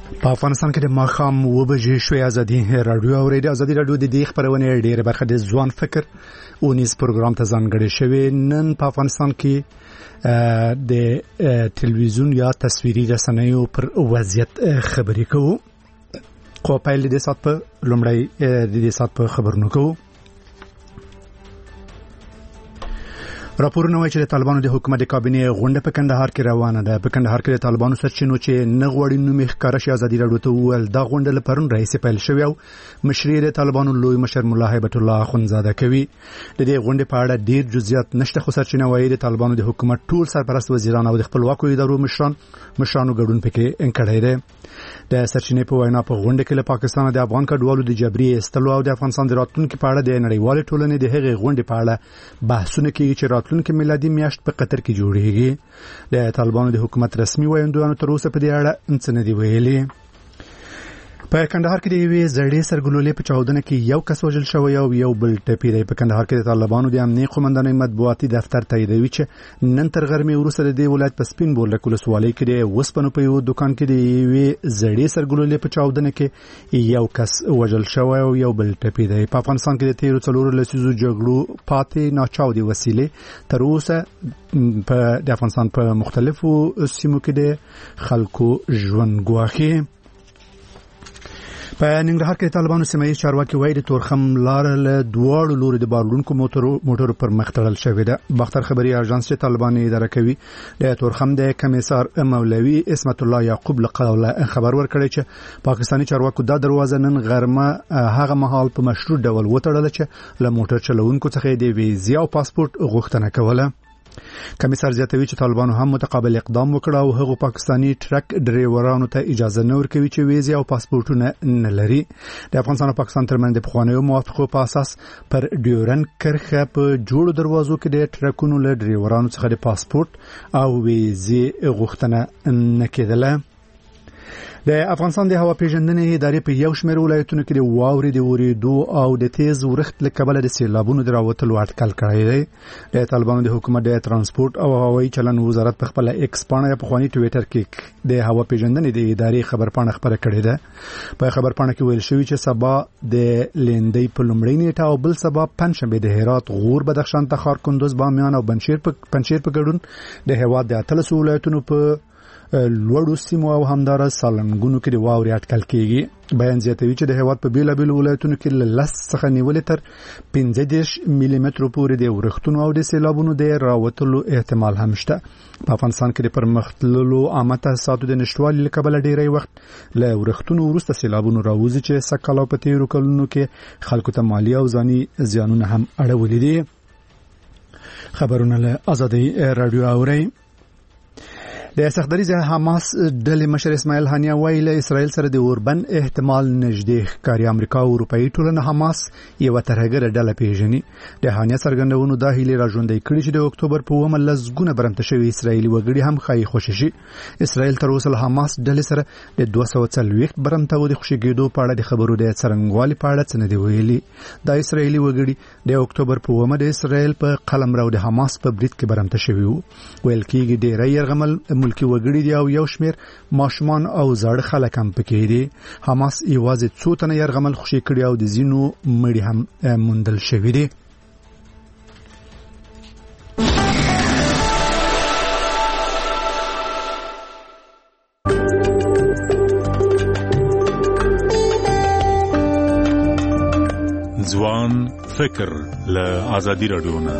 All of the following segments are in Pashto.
په افغانستان کې د ماښام 7 بجې شوې ازادي رادیو اوریدي. ازادي رادیو د دې خبرونه ډېر برخه د ځوان فکر او نیز پروګرام ته ځانګړی شوی. نن په افغانستان کې د ټلویزیون یا تصویري رسنیو پر وضعیت خبرې کوو. خو پیل د سات په لومړی د سات په خبرونو کوو. راپورونه وايي چې د طالبانو د حکومت د کابینې غونډه په کندهار کې روانه ده. په کندهار کې د طالبانو سرچینو چې نه غوړي نوم ښکارا شي ازادي رادیو ته وویل دا غونډه له پرون راهیسې پیل شوې او مشري د طالبانو لوی مشر مولا هیبت الله اخوندزاده کوي. د دې غونډې په اړه ډیر جزئیات نشته، خو سرچینه وايي د طالبانو د حکومت ټول سرپرست وزیران او د خپلواکو ادارو مشرانو ګډون پکې انکړی دی. د سرچینې په وینا په غونډه کې له پاکستان د افغان کډوالو د جبري استلو او د افغانستان د راتلونکو په اړه د نړیوال ټولنې د هغې غونډې په اړه بحثونه کیږي چې راتلونکو میلادي میاشت په قطر کې جوړیږي. د طالبانو د حکومت رسمي وایندویانو تر اوسه په دې اړه څه نه دی ویلي. په کندهار کې د یوې زړې سرګلولې په چاودنه کې یو کس وژل شوی او یو بل ټپي دی. په کندهار کې د طالبانو د امنیت قومندانۍ مطبوعاتي دفتر تاییدوي چې نن تر غرمې وروسته د دې ولایت په سپین بولک ولسوالۍ کې د وسپنو په یو دکان کې د یوې زړې سرګلولې په چاودنه کې یو کس وژل شوی او یو بل ټپي دی. په افغانستان کې د تیرو 4 لسیزو جګړو پاتې ناچاودي وسیلې تر اوسه د افغانستان په مختلفو سیمو کې د خلکو ژوند ګواښي. په ننګرهار کې طالبانو سیمایي چارواکي وایي د تورخم لار له دواړو لوري د بارلونکو موټرو پر مخ تړل شوې ده. باختر خبري اژانس چې طالبان اداره کوي د تورخم د کمیسار مولوي اسمت الله یعقوب لقوله خبر ورکړی چې پاکستاني چارواکو دا دروازه نن غرمه هغه مهال په مشروع ډول وتړل چې له موټر چلوونکو څخه د ویزا او پاسپورت غوښتنه کوله. کمیسار زیاتوي چې طالبانو هم متقابل اقدام وکړ او هغه پاکستانی ټرک ډرایورانو ته اجازه نه ورکوي چې ویزا او پاسپورتونه نه لري. د افغانستان او پاکستان ترمنځ د پخوانیو موافقو په اساس پر ډیورن کرخه په جوړو دروازو کې د ټرکونو له ډرایورانو څخه د پاسپورت او ویزا غوښتنه نه کېدله. د افغانستان د هوا پیژندنې ادارې په یو شمېر ولایتونو کې د واورې د ورېدو او د تیز ورښت له کبله د سیلابونو د راوتلو اټکل کړی دی. د طالبانو د حکومت د ترانسپورت او هوایي چلند وزارت په خپل ایکس پاڼه یا پخواني ټویټر کې د هوا پیژندنې د ادارې خبرپاڼه خبره کړې ده. په خبرپاڼه کې ویل شوی چې سبا د لیندۍ په لومړۍ نیټه او بل سبا پنځشنبه د هرات، غور، بدخشان، تخار، کندوز، بامیان او پنجشیر په ګډون د هیواد د 13 ولایتونو په لوړو سیمو او همدارس سالنګونو کې د واورې اټکل کېږي. بیان زیاتوي چې د هیواد په بیلابیلو ولایتونو کې له 10 څخه نیولې تر 15 ملي مترو پورې د ورښتونو او د سیلابونو د راوتلو احتمال هم شته. په افغانستان کې د پرمختللو عامه تاسیساتو د نشټوالي له کبله ډیری وخت له ورښتونو وروسته سیلابونو راوځي چې سکهال په تیرو کلونو کې خلکو ته مالی او ځاني زیانونه هم اړولي دي. خبرونه له ازادي رادیو اوري. د سختدریز حماس ډلې مشر اسماعیل هانیه وایي له اسرائیل سره د اوربن احتمال نږدې ښکاري. امریکا او اروپایي ټولنه حماس یو ترهګره ډله پیژني. د هانیه څرګندونو دا هیله راژوندۍ کړي چې د اکتوبر په 1 لسګونه برمته شوي اسرائیلي وګړي هم خای خوشي شي. اسرائیل تر اوسه له حماس ډلې سره د 240 برمته و د خوشیګېدو په اړه د خبرو د څرنګوالي په اړه څه نه دی ویلي. دا اسرائیلي وګړي د اکتوبر په 1 د اسرائیل په قلمرو د حماس په برید کې برمته شوي وو. ویل کېږي ډیری يرغمل ملکی وګړي دي او یو شمیر ماشومان او زاړه خلک هم پکې دي. حماس یوازې څو تنه يرغمل خوشي کړي او د زینو مړي هم موندل شوي دي. ځوان فکر له ازادي رادیو نه.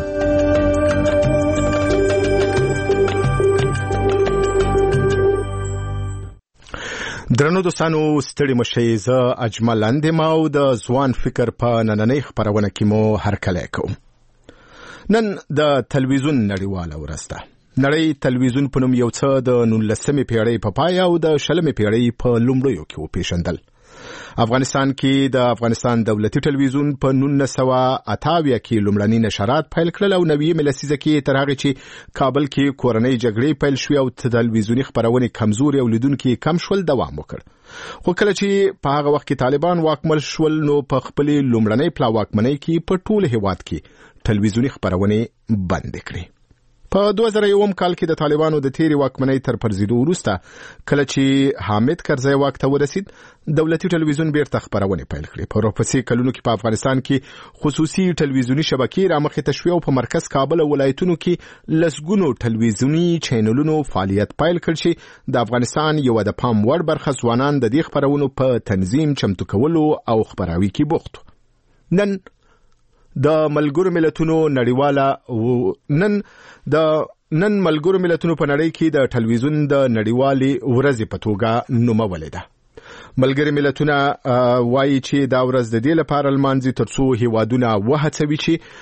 درنو دوستانو ستړي مشئ زه اجمل اندم او د ځوان فکر په نننۍ خبرونه کې مو هرکلی کوم. نن د تلویزیون نړیواله ورځ ده. نړۍ تلویزیون په نوم یو څه د 19مې پیړۍ په پای او د 20مې پیړۍ په لومړیو کې وپېژندل. افغانستان کې د افغانستان دولتي ټلویزیون په 1988 کې لومړني نشرات پیل کړل او 90مې لسیزه کې تر هغه چې کابل کې کورنۍ جګړې پیل شوې او تلویزیوني خبرونه کمزوري او لیدونکو کم شول دوام وکړ. خو کله چې په هغه وخت کې طالبان واکمل شول نو په خپل لومړنۍ پلا واکمنۍ کې په ټول هیواد کې تلویزیوني خبرونه بند کړې. په 2001 کال کې د طالبانو د تیری واکمنۍ تر پرځېدو وروسته کله چې حامد کرزی واک ته ورسید دولتي ټلویزیون بیرته خبرونه پیل کړې. په ورپسې کلونو کې په افغانستان کې خصوصي ټلویزیوني شبکې رامخې ته شوې او په مرکز کابل او ولایتونو کې لسګونو ټلویزیوني چینلونو فعالیت پیل کړ چې د افغانستان یو د پام وړ برخه ځوانان د دې خبرونو په تنظیم چمتو کولو او خبراوي کې بوخت. نن د ملګرو ملتونو په نړۍ کې د ټلویزیون د نړیوالې ورځې په توګه نومولې ده. ملګري ملتونه وایي چې دا ورځ د دې لپاره لمانځي ترڅو هیوادونه وهڅوي چې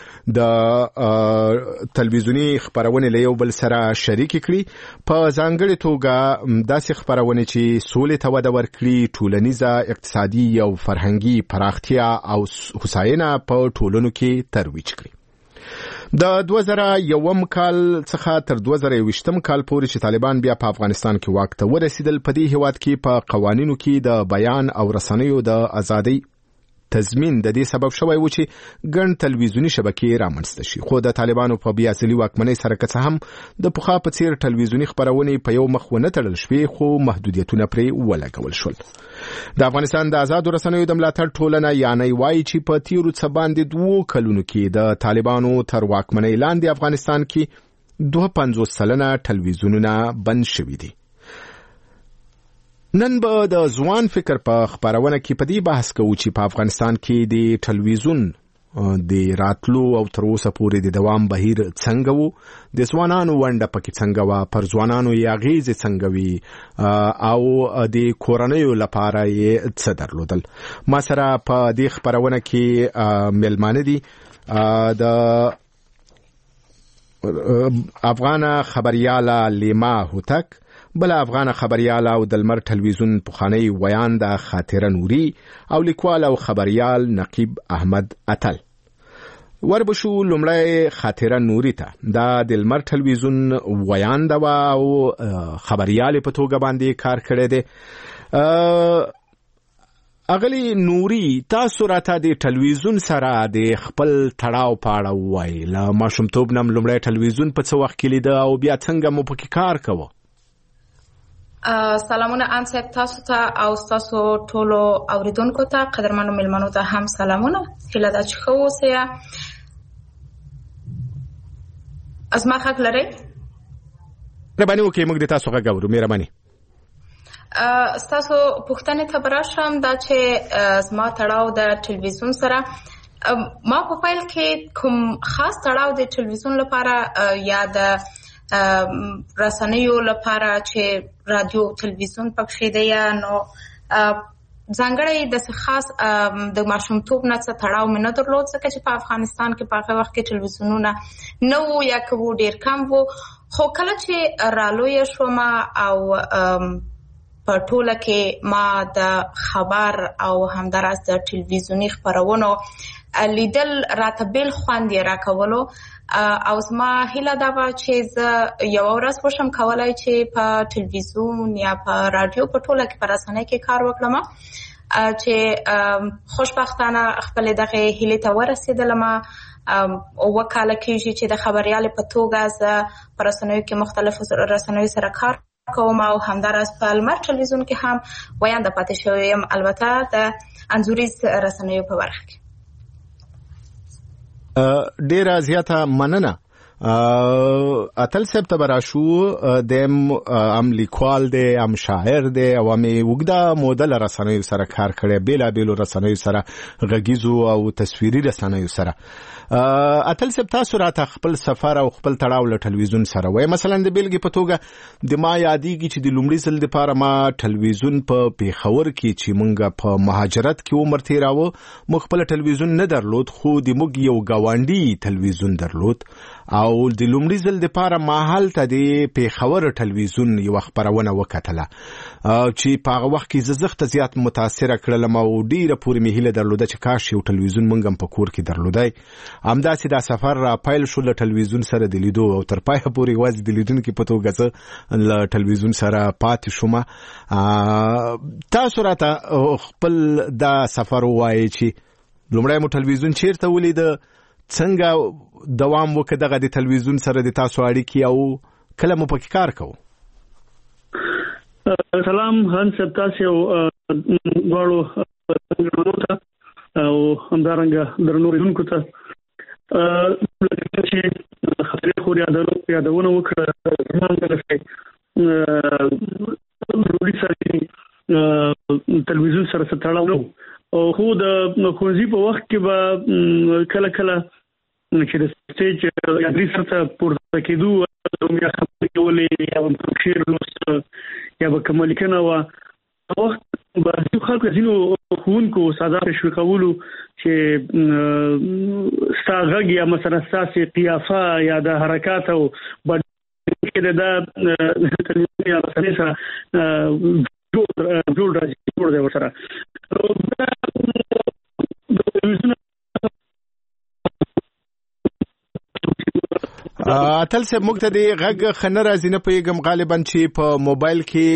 د تلویزیوني خبرونه له یو بل سره شریک کړي، په ځانګړي توګه داسې خبرونه چې سولې ته وده ورکړي، ټولنیزه، اقتصادي او فرهنګي پراختیا او هوساینه په ټولنو کې ترویج کړي. د 2001 کال څخه تر 2020 کال پورې چې طالبان بیا په افغانستان کې واک ته ورسېدل، په دې هیواد کې په قوانینو کې د بیان او رسنیو د ازادۍ تضمین د دې سبب شوی و چې ګڼ تلویزیوني شبکې رامنځته شي. خو د طالبانو په بیا اصلي واکمنۍ سره که څه هم د پخوا په څیر تلویزیوني خبرونه په یو مخ ونه تړل شوې، خو محدودیتونه پرې ولګول شول. د افغانستان د آزادو رسنیو د ملاتړ ټولنه یعنی وایي چې په تیرو څه باندې 2 کلونو کې د طالبانو تر واکمنۍ لاندې افغانستان کې 52 سلنه تلویزیونونه بند شوي دي. نن به د ځوان فکر په خبرونه کې په دې بحث کوو چې په افغانستان کې د ټلویزیون د راتلو او تر اوسه پورې د دوام بهیر څنګه وو، د ځوانانو ونډه پکې څنګه وه، پر ځوانانو یې اغیزې څنګه وي او د کورنیو لپاره یې څه درلودل. ما سره په دې خبرونه کې مېلمانه دي د افغانه خبریاله لیما هوتک، بل افغان خبریال او د لمر ټلویزیون پخوانی ویانده خاطره نوري او لیکوال او خبریال نقیب احمد اتل. وربشو لومړی خاطره نوري ته دا د لمر ټلویزیون ویانده او خبریال په توګه باندې کار کړی دی. اغلی نوري، تاسو راته د ټلویزیون سره د خپل تړاو پاړه وایي. له ماشومتوب نه لومړی ټلویزیون په څه وخت کې لیده او بیا څنګه مو پکې کار کوه؟ سلامونه ان صاحب، تاسو ته او تاسو ټولو اوریدونکو ته، قدرمنو ملمنو ته هم سلامونه. هیله ده چې ښه اوسئ. زما حق لرئ؟ مهرباني وکړئ موږ د تاسو غږ اورو. مهرباني. ستاسو پوښتنې ته به راشم، دا چې زما تړاو د ټلویزیون سره، ما په پیل کې کوم خاص تړاو د ټلویزیون لپاره یا د رسنیو لپاره چې رادیو تلویزیون پکې دی یا نو ځانګړی د خاص د ماشومتوب نه څه تړاو مې نه درلود، ځکه چې په افغانستان کې په هغه وخت کې تلویزیونونه نه وو یا که وو ډېر کم وو. خو کله چې رالویه شوم او په ټوله کې ما د خبر او همداراز د تلویزیوني خبرونو لیدل راته بیل خوند یې راکولو، او زما هیله دا وه چې زه یوه ورځ وشم کولی چې په تلویزیون یا په رادیو په ټوله کې په رسنۍ کې کار وکړم، چې خوشبختانه خپلې دغې هیلې ته ورسېدلم. 2 کاله کېږي چې د خبریالې په توګه زه په رسنیو کې مختلفو رسنیو سره کار کوم او همداراز په لمر ټلویزیون کې هم ویانده پاتې شوی یم، البته د انځوریز رسنیو په برخه کې. ډیره زیاته مننه. اتل صاحب ته براشو، د ام لیکوال دی، ام شاعر دی او ام وګدا مودل رسنیو سره کار کړی، بیلا بیلو رسنیو سره، غږیزو او تصویري رسنیو سره. اتل صاحب تاسو راته خپل سفر او خپل تړاو له ټلویزیون سره وایي. مثلا د بیلګې په توګه د ما یادېږي چې د لومړي ځل دپاره ما ټلویزیون په پیښور کې چې مونږ په مهاجرت کې عمر تېراوه، موږ خپل ټلویزیون نه درلود، خو د موږ یو ګاونډي ټلویزیون درلود او د لومړي ځل دپاره ما هلته د پیښور ټلویزیون یوه خپرونه وکتله چې په هغه وخت کې زه زښته زیات متاثره کړلم او ډېره پورې مې هیله درلوده چې کاش یو ټلویزیون موږ هم په کور کې درلودی. همداسې دا سفر را پیل شو له ټلویزیون سره د لیدو او تر پایه پورې یوازې د لیدونکي په توګه زه له ټلویزیون سره پاتې شوم. تاسو راته خپل دا سفر ووایئ چې لومړی مو ټلویزیون چیرته ولیده، څنګه دوام وکړ دغه د تلویزیون سره د تاسو اړیکې او کله مو پکې کار کوو؟ سلام هانس تاسو غواړو او همدارنګه درنو ریدونکو ته چې خبرې خو یادونه وکړه زموږ درسته ضروري سره تلویزیون سره تړاو نو او خو د خوځي په وخت کې به کله کله چې د سټیج یادري سره پورته کېدو یا خبرې کولې یا شعر لوست یا به کوملیکنه وا وخت به خلکو ځینو خوونکو ساده تشویقولو چې ستاغږ یا مثلا ساسي قیافه یا د حرکات او کې دا تلویزیون یا سره جوړ دی ورسره اتل سه موږ ته دی غږ خنه راځي نه پیغام غالبا چې په موبایل کې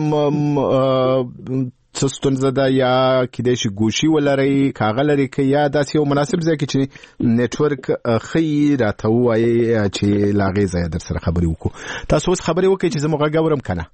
څه ده یا کېدای شي ګوشي ولري کاغذ لري کې یا داسې یو مناسب ځای کې چې نتورک خي راته وایي چې لاغې ځای در سره خبرې وکړو. تاسو اوس خبرې وکړئ چې زموږ غږ اورم کنه.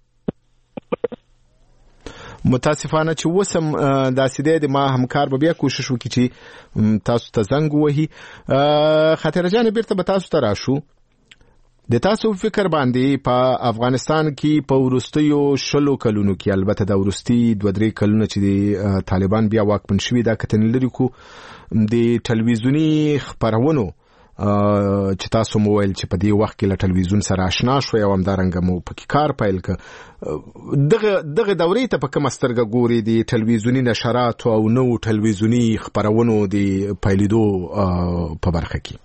متاسفانه چې وسم داسې دی ما همکار به بیا کوشش وکړي چې تاسو ته زنګ وهي. خاطر جان بیرته به تاسو ته راشو. د تاسو فکر باندې په افغانستان کې په ورستیو شلو کلونو کې البته د ورستی 2-3 کلونو چې د طالبان بیا واکمن شوي دا کتن لري کو د ټلویزیونی خبرونو چې تاسو مو ویل چې په دې وخت کې له ټلویزیون سره آشنا شوي او همدارنګه مو پکې کار پیل ک دغه دورې ته په کوم سترګه ګوري د ټلویزیونی نشرات او نو ټلویزیونی خبرونو د پیلیدو په برخه کې؟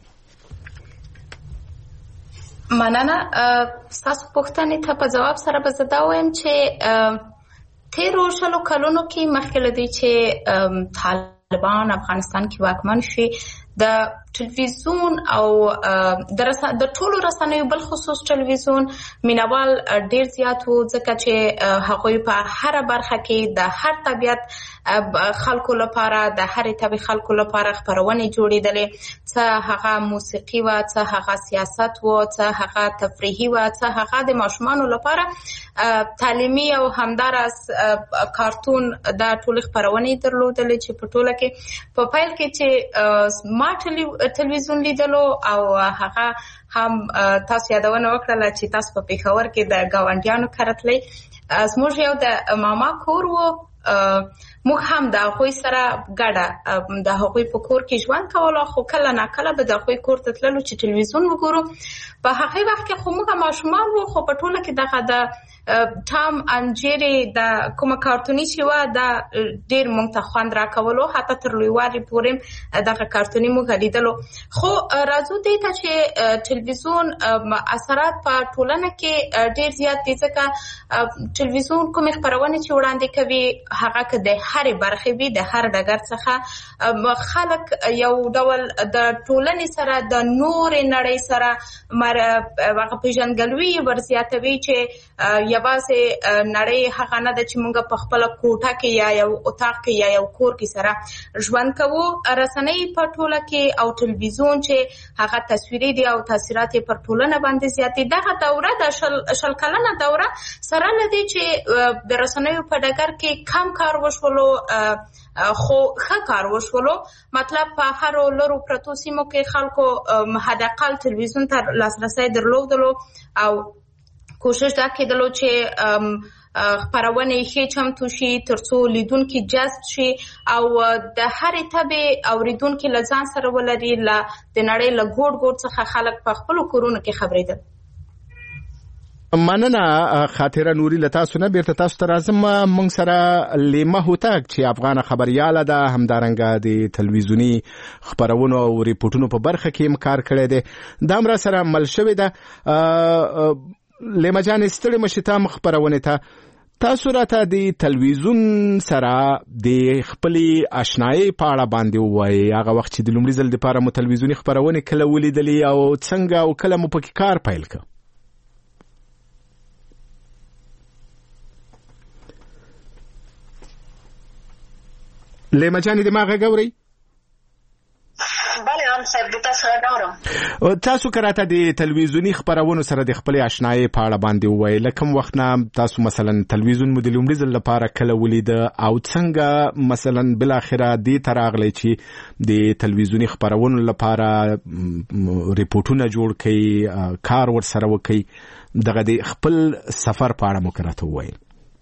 مننه. تاسو پوښتنې ته په جواب سره به زه دا وایم چې تیرو شلو کلونو کې مخکې له دې چې طالبان افغانستان کې واکمن شي د ټلویزیون او د ټولو رسنیو بل خصوص ټلویزیون مینوال ډیر زیات وو ځکه چې هغوی په هر برخه کې د هر طبیعت خلکو لپاره د هر طبي خلکو لپاره خبرونه جوړېدلې، څه هغه موسیقي و، څه هغه سیاست و، څه هغه تفریحي و، څه هغه د ماشومانو لپاره تعلیمي او همدارس کارتون دا ټول خبرونه درلودلې چې په ټوله کې په پیل کې چې ما ټلویزیون لیدلو او هغه هم تاسو یادونه وکړه چې تاسو په پیښور کې د گاونډیانو کرتلې زموږ یو د ماما کور وو، موږ هم د هغوی سره ګډه د هغوی په کور کې ژوند کولو، خو کله ناکله به د هغوی کور ته تللو چې ټلویزیون وګورو. په هغې وخت کې خو موږ ماشومان وو، خو په ټوله کې دغه د ټام اند جیري د کومه کارتوني چې وه دا ډېر موږ ته خوند راکولو، حتی تر لویوالي پورې دغه کارتوني موږ لیدلو. خو راځو دې ته چې ټلویزیون اثرات په ټولنه کې ډېر زیات دي ځکه ټلویزیون کومې خپرونې چې وړاندې کوي هغه که د هرې برخې وي د هر ډګر څخه خلک یو ډول د ټولنې سره د نورې نړۍ سره هغه پېژندګلوي ورزیاتوي چې یوازې نړۍ هغه نه ده چې موږ په خپله کوټه کې یا یو اتاق کې یا یو کور کې سره ژوند کوو. رسنۍ په ټوله کې او ټلویزیون چې هغه تصویري دي او تاثیرات یې پر ټولنه باندې زیات دي. دغه دوره د شل کلنه دوره سره له دې چې د رسنیو په ډګر کې کم کار وشولو خو ښه کار وشولو، مطلب په هرو لرو پرتو سیمو کې خلکو حداقل ټلویزیون ته لاسرسی درلودلو او کوشش دا کېدلو چې خپرونې ښې چمتو شي ترڅو لیدونکي جذب شي او د هرې تبې اورېدونکي له ځان سره ولري، له د نړۍ له ګوټ ګوټ څخه خلک په خپلو کورونو کې خبرېدل. مننه خاطره نوري له تاسو نه بیرته تاسو ته راځم. موږ سره لیمه هوتک چې افغان خبرياله ده، همدارنګه د تلویزیونی خبرونو او ریپورتونو په برخه کې هم کار کړی دی، دا هم را سره مل شوې ده. لیمه جان ستړې مشې ته خبرونه ته تاسو راته د تلویزیون سره د خپلې آشنایي په اړه باندې ووایئ. هغه وخت چې د لومړي ځل دپاره مو تلویزیوني خبرونې کله ولیدلې او څنګه او کله مو پکې کار پیل کړ؟ لیمه جانې د ما غږ اورئ؟ بله هم تاسو کراته د تلویزیونی خبرونو سره د خپل آشنای په اړه باندې وایي کوم وخت نه تاسو مثلا تلویزیون مو د لومړي ځل لپاره کله ولید او څنګه مثلا بل اخره د تراغلی چې د تلویزیونی خبرونو لپاره ریپورتونه جوړ کړي کار ور سره وکړي دغه د خپل سفر په اړه مو کراته وایي.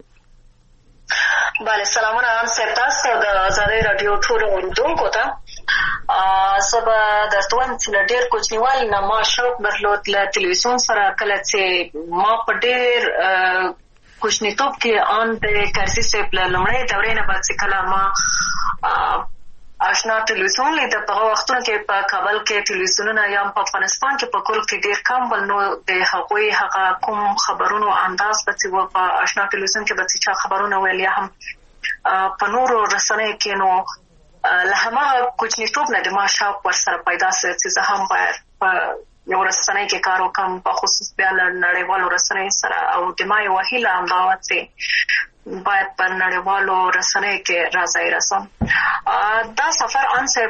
بله سلامونه هم سپتاس د آزادۍ رادیو ټولو اوریدونکو ته زه به درته وایم چې له ډېر کوچنیوالي نه ما شوق درلود له تلویزیون سره کله چې ما په ډېر کوچنیتوب کې آن د کرزي صاحب له لومړۍ دورې نه بعد چې کله ما آشنا تلویزیون لیده په هغه وختونو کې په کابل کې تلویزیونونه یا په افغانستان کې په کل کې ډېر کم ول نو د هغوی هغه کوم خبرونو انداز به چې په آشنا تلویزیون کې به چې چا خبرونه ویل یا هم په نورو رسنیو کې نو له هماغه کوچنیتوب نه د ما شوق ورسره پیدا سو چې زه هم باید په یو رسنۍ کې کار وکړم په خصوص بیا له نړیوالو رسنیو سره او د ما یوه هیله همدا وه چې باید په نړیوالو رسنیو کې راځای رسم. دا سفر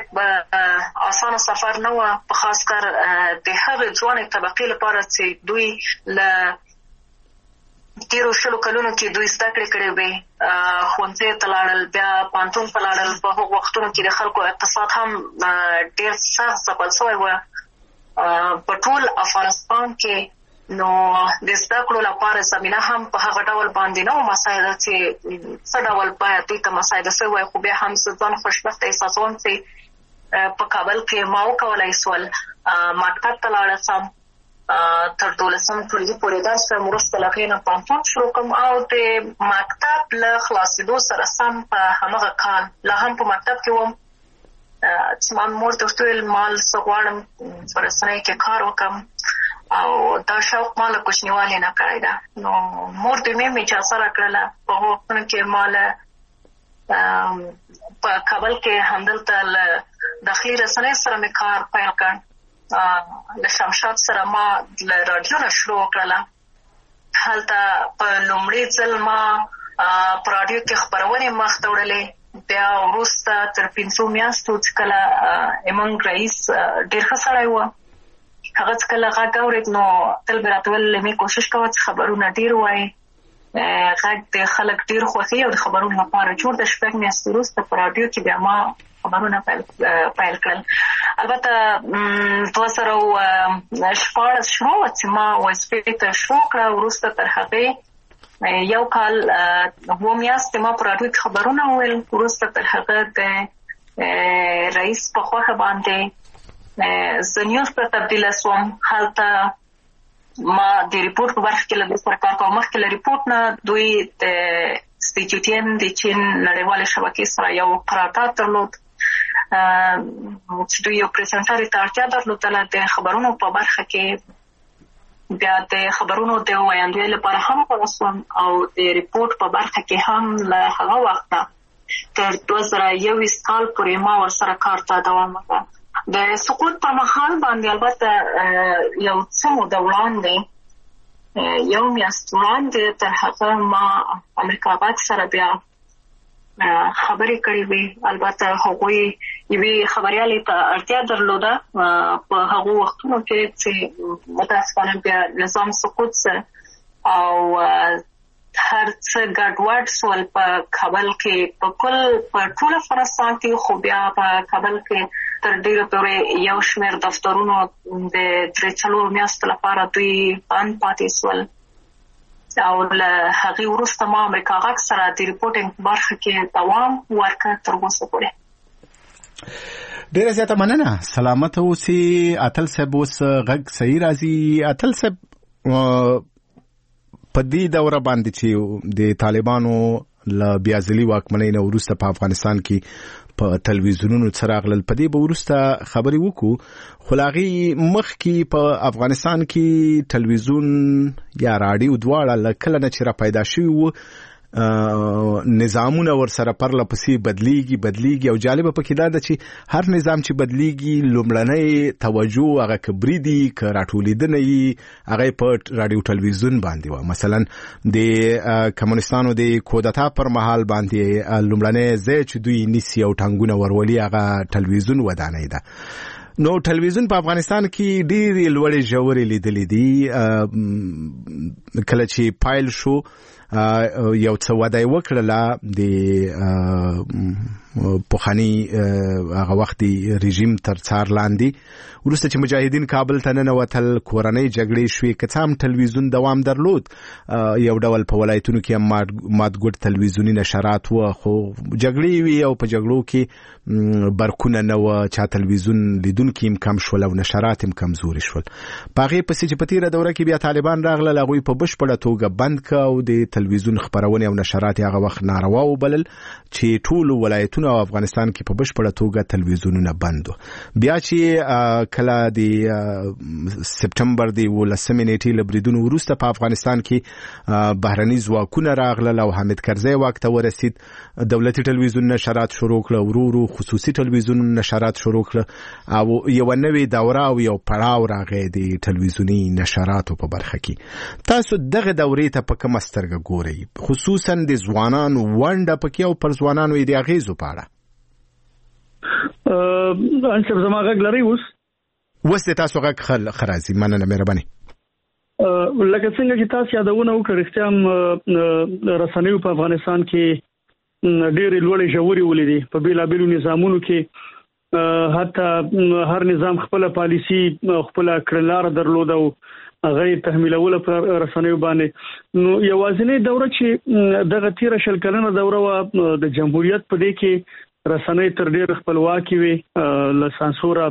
آسانه سفر نه و په خاص کر د هغې ځوانې طبقې لپاره چې دوی له تیرو شلو کلونو کې دوی زده کړې کړې وې ښوونځیو ته لاړل بیا پوهنتون ته لاړل په هغو وختونو کې د خلکو اقتصاد هم ډېر سخت ځپل شوی و په ټول افغانستان کې نو د زده کړو لپاره زمینه هم په هغه ډول باندې نه و مساعده چې څه ډول باید دوی ته مساعده شوی وای خو بیا هم زه ځان خوشبخته احساسوم چې په کابل کې ما وکولی سول مکتب ته لاړه سم تر 12 ټولګي پورې درس کړم وروسته له هغې نه پوهنتون شروع کړم او د مکتب له خلاصېدو سره سم په همغه کال لا هم په مکتب کې وم چې ما مور ته ورته ویل ما زه غواړم په رسنیو کې کار وکړم او دا شوق ما له کوچنیوالي نه کړی ده نو مور د مې اجازه راکړله په هغو وختونو کې ما له په کابل کې همدلته له داخلي رسنیو سره مې کار پیل کړ له شمشاد سره ما له راډیو نه شروع کړله هلته په لومړي ځل ما په راډیو کې خپرونې مخ ته وړلې بیا وروسته تر 5 میاشتو چې کله ایمنګ رئیس ډېر ښه سړی و هغه چې کله غږ اورېد نو تل به راته ویل مې کوشش کوه چې خبرونه ډېر ووایي غږ د خلک ډېر خوښوي او د خبرونو لپاره جوړ د 6 میاشتې وروسته په راډیو کې بیا ما خبرونه پیل کړل البته 2014 شروع وه چې ما وظیفې ته شروع کړه وروسته تر هغې یو کال 7 میاشتې ما په راډیو کې خبرونه وویل وروسته تر هغه د رئیس په خوښه باندې زه نیوز ته تبدیله سوم هلته ما د ریپورټ په برخه کې له دوی سره کار کوم مخکې له ریپورټ نه دوی د سټیچوټین د چین نړیوالې شبکې سره یو قرارداد درلود چې دوی یو پریزنټر ته اړتیا درلودله د خبرونو په برخه کې بیا د خبرونو د ویاندوی لپاره هم ورسوم او د ریپورټ په برخه کې هم له هغه وخته تر 2021 کال پورې ما ورسره کار ته دوام وکړ. د سقوط پر مهال باندې البته یو څه موده وړاندې یو میاشت وړاندې تر هغه ما امریکا آباد سره بیا خبرې کړې وې البته هغوی یوې خبریالې ته اړتیا درلوده په هغو وختونو کې چې متاسفانه بیا نظام سقوط سره او هر څه ګډوډ سول په کابل کې په کل په ټول افغانستان کې خو بیا په کابل کې تر ډیره پورې یو شمېر دفترونو د 3-4 میاشتو لپاره دوی بند پاتې سول او له هغې وروسته ما امریکا غږ سره د ریپورټینګ په برخه کې دوام ورکړ تر اوسه پورې. ډیره زیاته مننه سلامته اوسې اتل صاحب اوس غږ صحیح راځي اتل صاحب په دې دوره باندې چې د طالبانو له بیا ځلي واکمنۍ نه وروسته په افغانستان کې په تلویزیونونو څه راغلل په دې به وروسته خبرې وکړو خو له هغې مخکې په افغانستان کې تلویزیون یا راډیو دواړه له کله نه چې را پیدا شوي وو نظامونه ورسره پرله پسې بدلیږي او جالبه پکې دا ده چې هر نظام چې بدلیږي لومړنۍ توجه هغه که بریدي که راټولېدنه یې هغه په راډیو تلویزیون باندې وه مثلا د کمونستانو د کودتا پر مهال باندې لومړنۍ ځای چې دوی نیسي او ټانګونه ورولي هغه تلویزیون ودانۍ ده نو ټلویزیون په افغانستان کې ډېرې لوړې ژورې لیدلې دي. کله چې پایل شو یو څه وده یې وکړله د پخواني هغه وخت رژیم تر څار لاندې. وروسته چې مجاهدین کابل ته ننوتل، کورنۍ جګړې شوې، که څه هم ټلویزیون دوام درلود، یو ډول په ولایتونو کې هم مادګوډ ټلویزیوني نشرات و، خو جګړې وي او په جګړو کې برکونه نه و، چا ټلویزیون لیدونکي هم کم شول او نشرات هم کمزوري شول. په هغې پسې چې په تېره دوره کې بیا طالبان راغلل، هغوی په بشپړه توګه بند کړه او د ټلویزیون خپرونې او نشرات هغه وخت ناروا وبلل چې ټولو ولایتونو او افغانستان کې په بشپړه توګه ټلویزیونونه بند و. بیا چې کله د سپټمبر د 18 نیټې له بریدونو وروسته په افغانستان کې بهرني ځواکونه راغلل او حامد کرزی واک ته ورسید، دولتي ټلویزیون نشرات شروع کړه، ورو ورو خصوصي ټلویزیون نشرات شروع کړه او یو نوې دوره او یو پړاو راغی د ټلویزیوني نشراتو په برخه کې. تاسو دغه دورې ته په کومه سترګه ګورئ، خصوصا د ځوانانو ونډه پکې او پر ځوانانو یې د اغېزو په اړه؟ انصر زما غږ لري اوس د تاسو غږ خرازي. مننه مهرباني. لکه څنګه چې تاسو یادونه وکړئ، رښتیا هم رسنیو په افغانستان کې ډېرې لوړې ژورې ولیدې. په بېلابېلو نظامونو کې حتی هر نظام خپله پالیسي خپله کړنلاره درلوده او هغه یې تحمیلوله پر رسنیو باندې. نو یوازینۍ دوره چې دغه تېره 20 کلنه دوره وه د جمهوریت، په دې کې رسنۍ تر ډېر خپلواکي وي، له سانسوره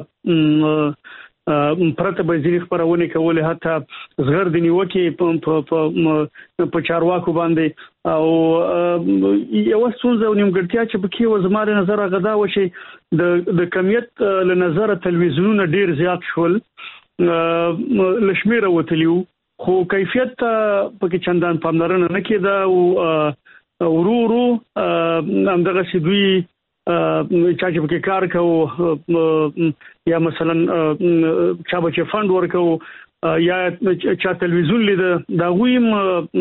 پرته به ځینې خپرونې کولې، حتی زغر د نیوکې په چارواکو باندې. او یوه ستونزه او نیمګړتیا چې پکې وه زما د نظر هغه دا وه چې د کمیت له نظره تلویزیونونه ډېر زیات شول، له شمېره وتلي وو، خو کیفیت ته پکې چندان پاملرنه نه کېده او ورو ورو همدغسې دوی چا چې پکې کار کوو یا مثلا چا به چې فند ورکوو یا چا تلویزیون لیده، د هغوی هم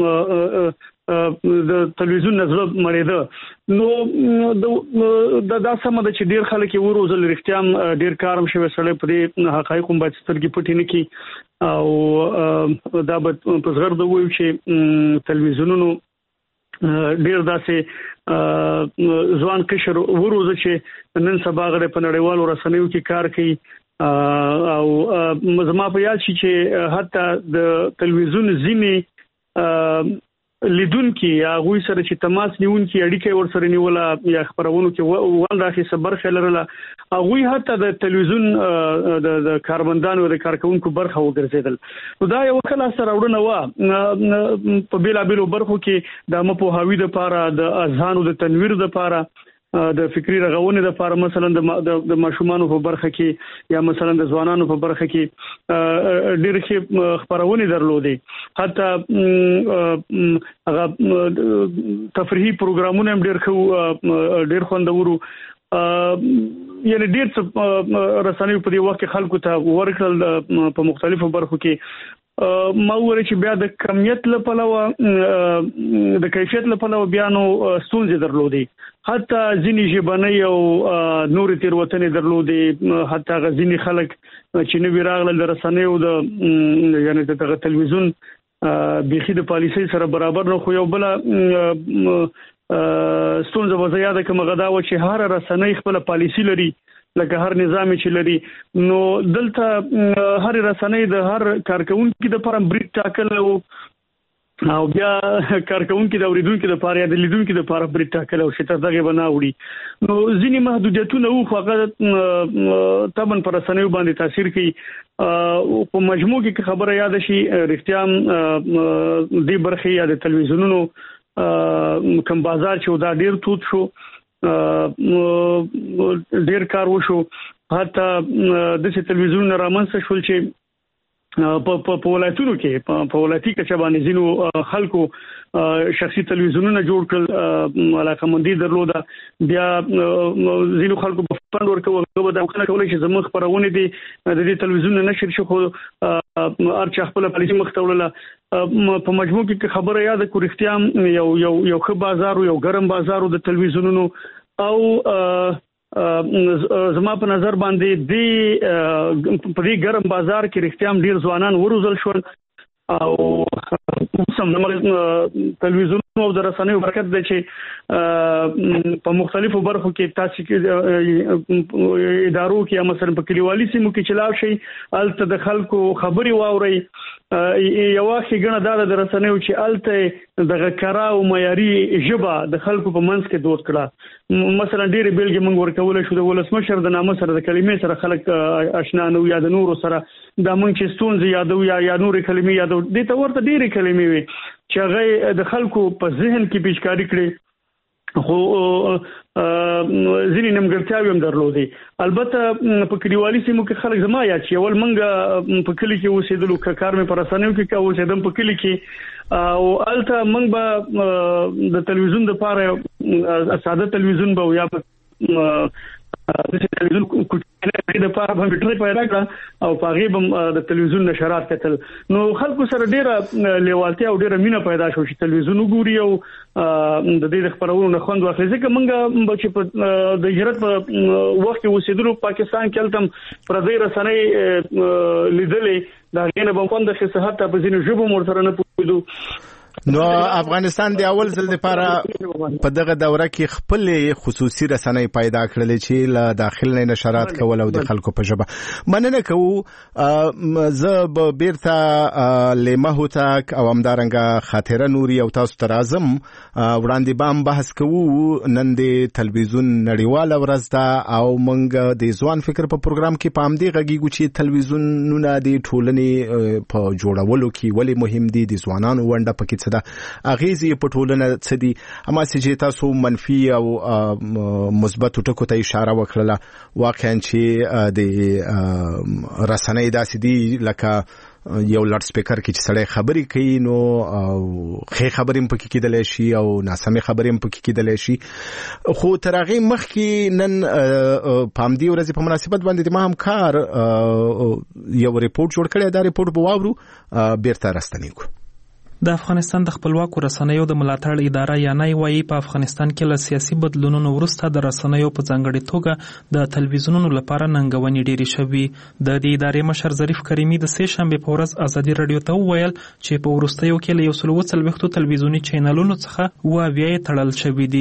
د تلویزیون نه زړه مړېده. نو دا سمه ده چې ډېر خلک یې وروزل، رښتیا هم ډېر کار هم شوی، سړی په دې حقایقو باید سترګې پټې نه کړي او دا به په زغرده ووایو چې تلویزیونونو ډېر داسې ځوان قشر وروزه چې نن سبا هغه په نړیوالو رسنیو کې کار کوي. او زما په یاد شي چې حتی د تلویزیون ځینې لیدونکي یا هغوی سره چې تماس نیونکي اړیکه ورسره نیوله یا خبرونو کې ول راخیسته برخه لرله، هغوی حتی د تلویزیون د کارمندانو د کارکونکو برخه وګرځیدل. دا یو کله سره وړنه وه په بیلابېلو برخو کې د مپوهاوي دپاره، د اذهانو د تنویر دپاره، د فکری رغونې لپاره، مثلا د ماشومانو په برخه کې یا مثلا د ځوانانو په برخه کې ډېر ښه خبرونه درلودې. حتی هغه تفریحي پروګرامونه هم ډېر خوندورو. یعنی ډېر څه رسنیو په دې وخت کې خلکو ته ورکړل په مختلفو برخو کې. ما وویل چې بیا د کمیت له پلوه د کیفیت له پلوه بیا نو ستونزې درلودې، حتی ځینې ژبنۍ او نورې تېروتنې درلودې، حتی هغه ځینې خلک چې نوي راغلل د رسنیو یعنې د دغه تلویزیون بیخي د پالیسۍ سره برابر نه. خو یو بله ستونزه به زه یاده کړم، هغه دا وه چې هره رسنۍ خپله پالیسي لري، لکه هر نظام چې لري. نو دلته هر رسنۍ د هر کارکونکي دپاره برید ټاکلی او بیا کارکونکي د اورېدونکي دپاره یا د لیدونکي دپاره برید ټاکلی او چې تر دغې به نه اوړي. نو ځینې محدودیتونه وو، خو هغه طبعا په رسنیو باندې تاثیر کوي. په مجموع کې خبره یاده شي، رښتیا هم دې برخې یا د تلویزیونونو کم بازار چې دا ډېر تود شو، ډېر کار وشو. حتی داسې تلویزیونونه رامنځته شول چې په ولایتونو کې په ولایتي کچه باندې ځینو خلکو شخصي تلویزیونونه جوړ کړل، علاقمندي درلوده. بیا ځینو خلکو په فند ورکوه، هغه به دا وکړه کولی چې زموږ خپرونې دي د دې تلویزیون نه نشر شي، خو هر چا خپله پالیسي مخ ته وړله. په مجموع کې خبره یاده کړو، رښتیا یو ښه بازار، یو ګرم بازار د تلویزیونونو او زما په نظر باندې په دې ګرم بازار کې رښتیا هم ډیر ځوانان وروزل شول او سم د تلویزیون او د رسنیو برکت دی چې په مختلفو برخو کې تاسو کې ادارو کې مثلا په کلیوالي سیمو کې چلاو شي الته د خلکو خبري واوري یو ښېګڼه دا د رسنیو چې الته د غکرا او معیاري ژبه د خلکو په منځ کې دود کړه مثلا ډېر بیلګې موږ ورکول شو د ولسمشر د نامه سره د کلمې سره خلک آشنا نه یا د نورو سره دا موږ چې ستونزې یادو یا نورې کلمې یادو د ته ورته ډېرې کلمې وي چې هغه د خلکو په ذهن کې پیچکاری کړي خو ځینې نیمګړتیاوې هم درلودې البته په کلیوالي سیمو کې خلک زما یاد چې اول موږ په کلي کې اوسېدلو کار مې په رسنیو کې اوسېدم په کلي کې او الته موږ به د تلویزیون لپاره ساده تلویزیون به یا د تلویزیون کوچنی د پاره په میټر پیدا کړه او په غیبه د تلویزیون نشرات کتل نو خلکو سره ډیره لیوالتیا او ډیره مینه پیدا شو چې تلویزیون وګوري او د دې خبرونو نه خوند واخلي ځکه موږ چې په د هجرت په وخت کې اوسېدلو پاکستان کې تم پردې رسنۍ لیدلې دا غینه په خوند کې صحت په ځینو ژبو مور سره نه پوهیدو نو افغانستان د اول ځل لپاره په دغه دوره کې خپل خصوصي رسنۍ پیدا کړلې چې له داخل نه نشرات کول او د خلکو په ژبه مننه کوو زه به بیرته لیمه هوتک او همدارنګه خاطره نوري او تاسو ته راځم وړاندې به هم بحث کوو نن د تلویزیون نړیواله ورځ ده او موږ د ځوان فکر په پروګرام کې په همدې غږیږو چې تلویزیونونه د ټولنې په جوړولو کې ولې مهم دي د ځوانانو ونډه پکې څه ده اغیزې په ټولنه څه دي اما چې تاسو منفي او مثبت ټکو ته اشاره وکړه واقعا چې د رسنۍ داسې دي لکه یو لاډ سپیکر کې چې سړی خبري کوي نو خې خبرې هم پکې کېدلی شي او ناسمې خبرې هم پکې کېدلی شي خو تر هغې مخکې نن په همدې ورځې په مناسبت باندې ما هم کار یو ریپورټ جوړ کړی دا ریپورټ به واورو بیرته راستنیږو د افغانستان د خپلواکو رسنیو د ملاتړ اداره یانای وایي په افغانستان کې له سیاسي بدلونونو وروسته د رسنیو په ځانګړي توګه د تلویزیونونو لپاره ننګونې ډېرې شوي د دې ادارې مشر ظریف کریمي د سې شنبې په ورځ ازادي راډیو ته وویل چې په وروستیو کې له 140 تلویزیوني چینلونو څخه 28 تړل شوي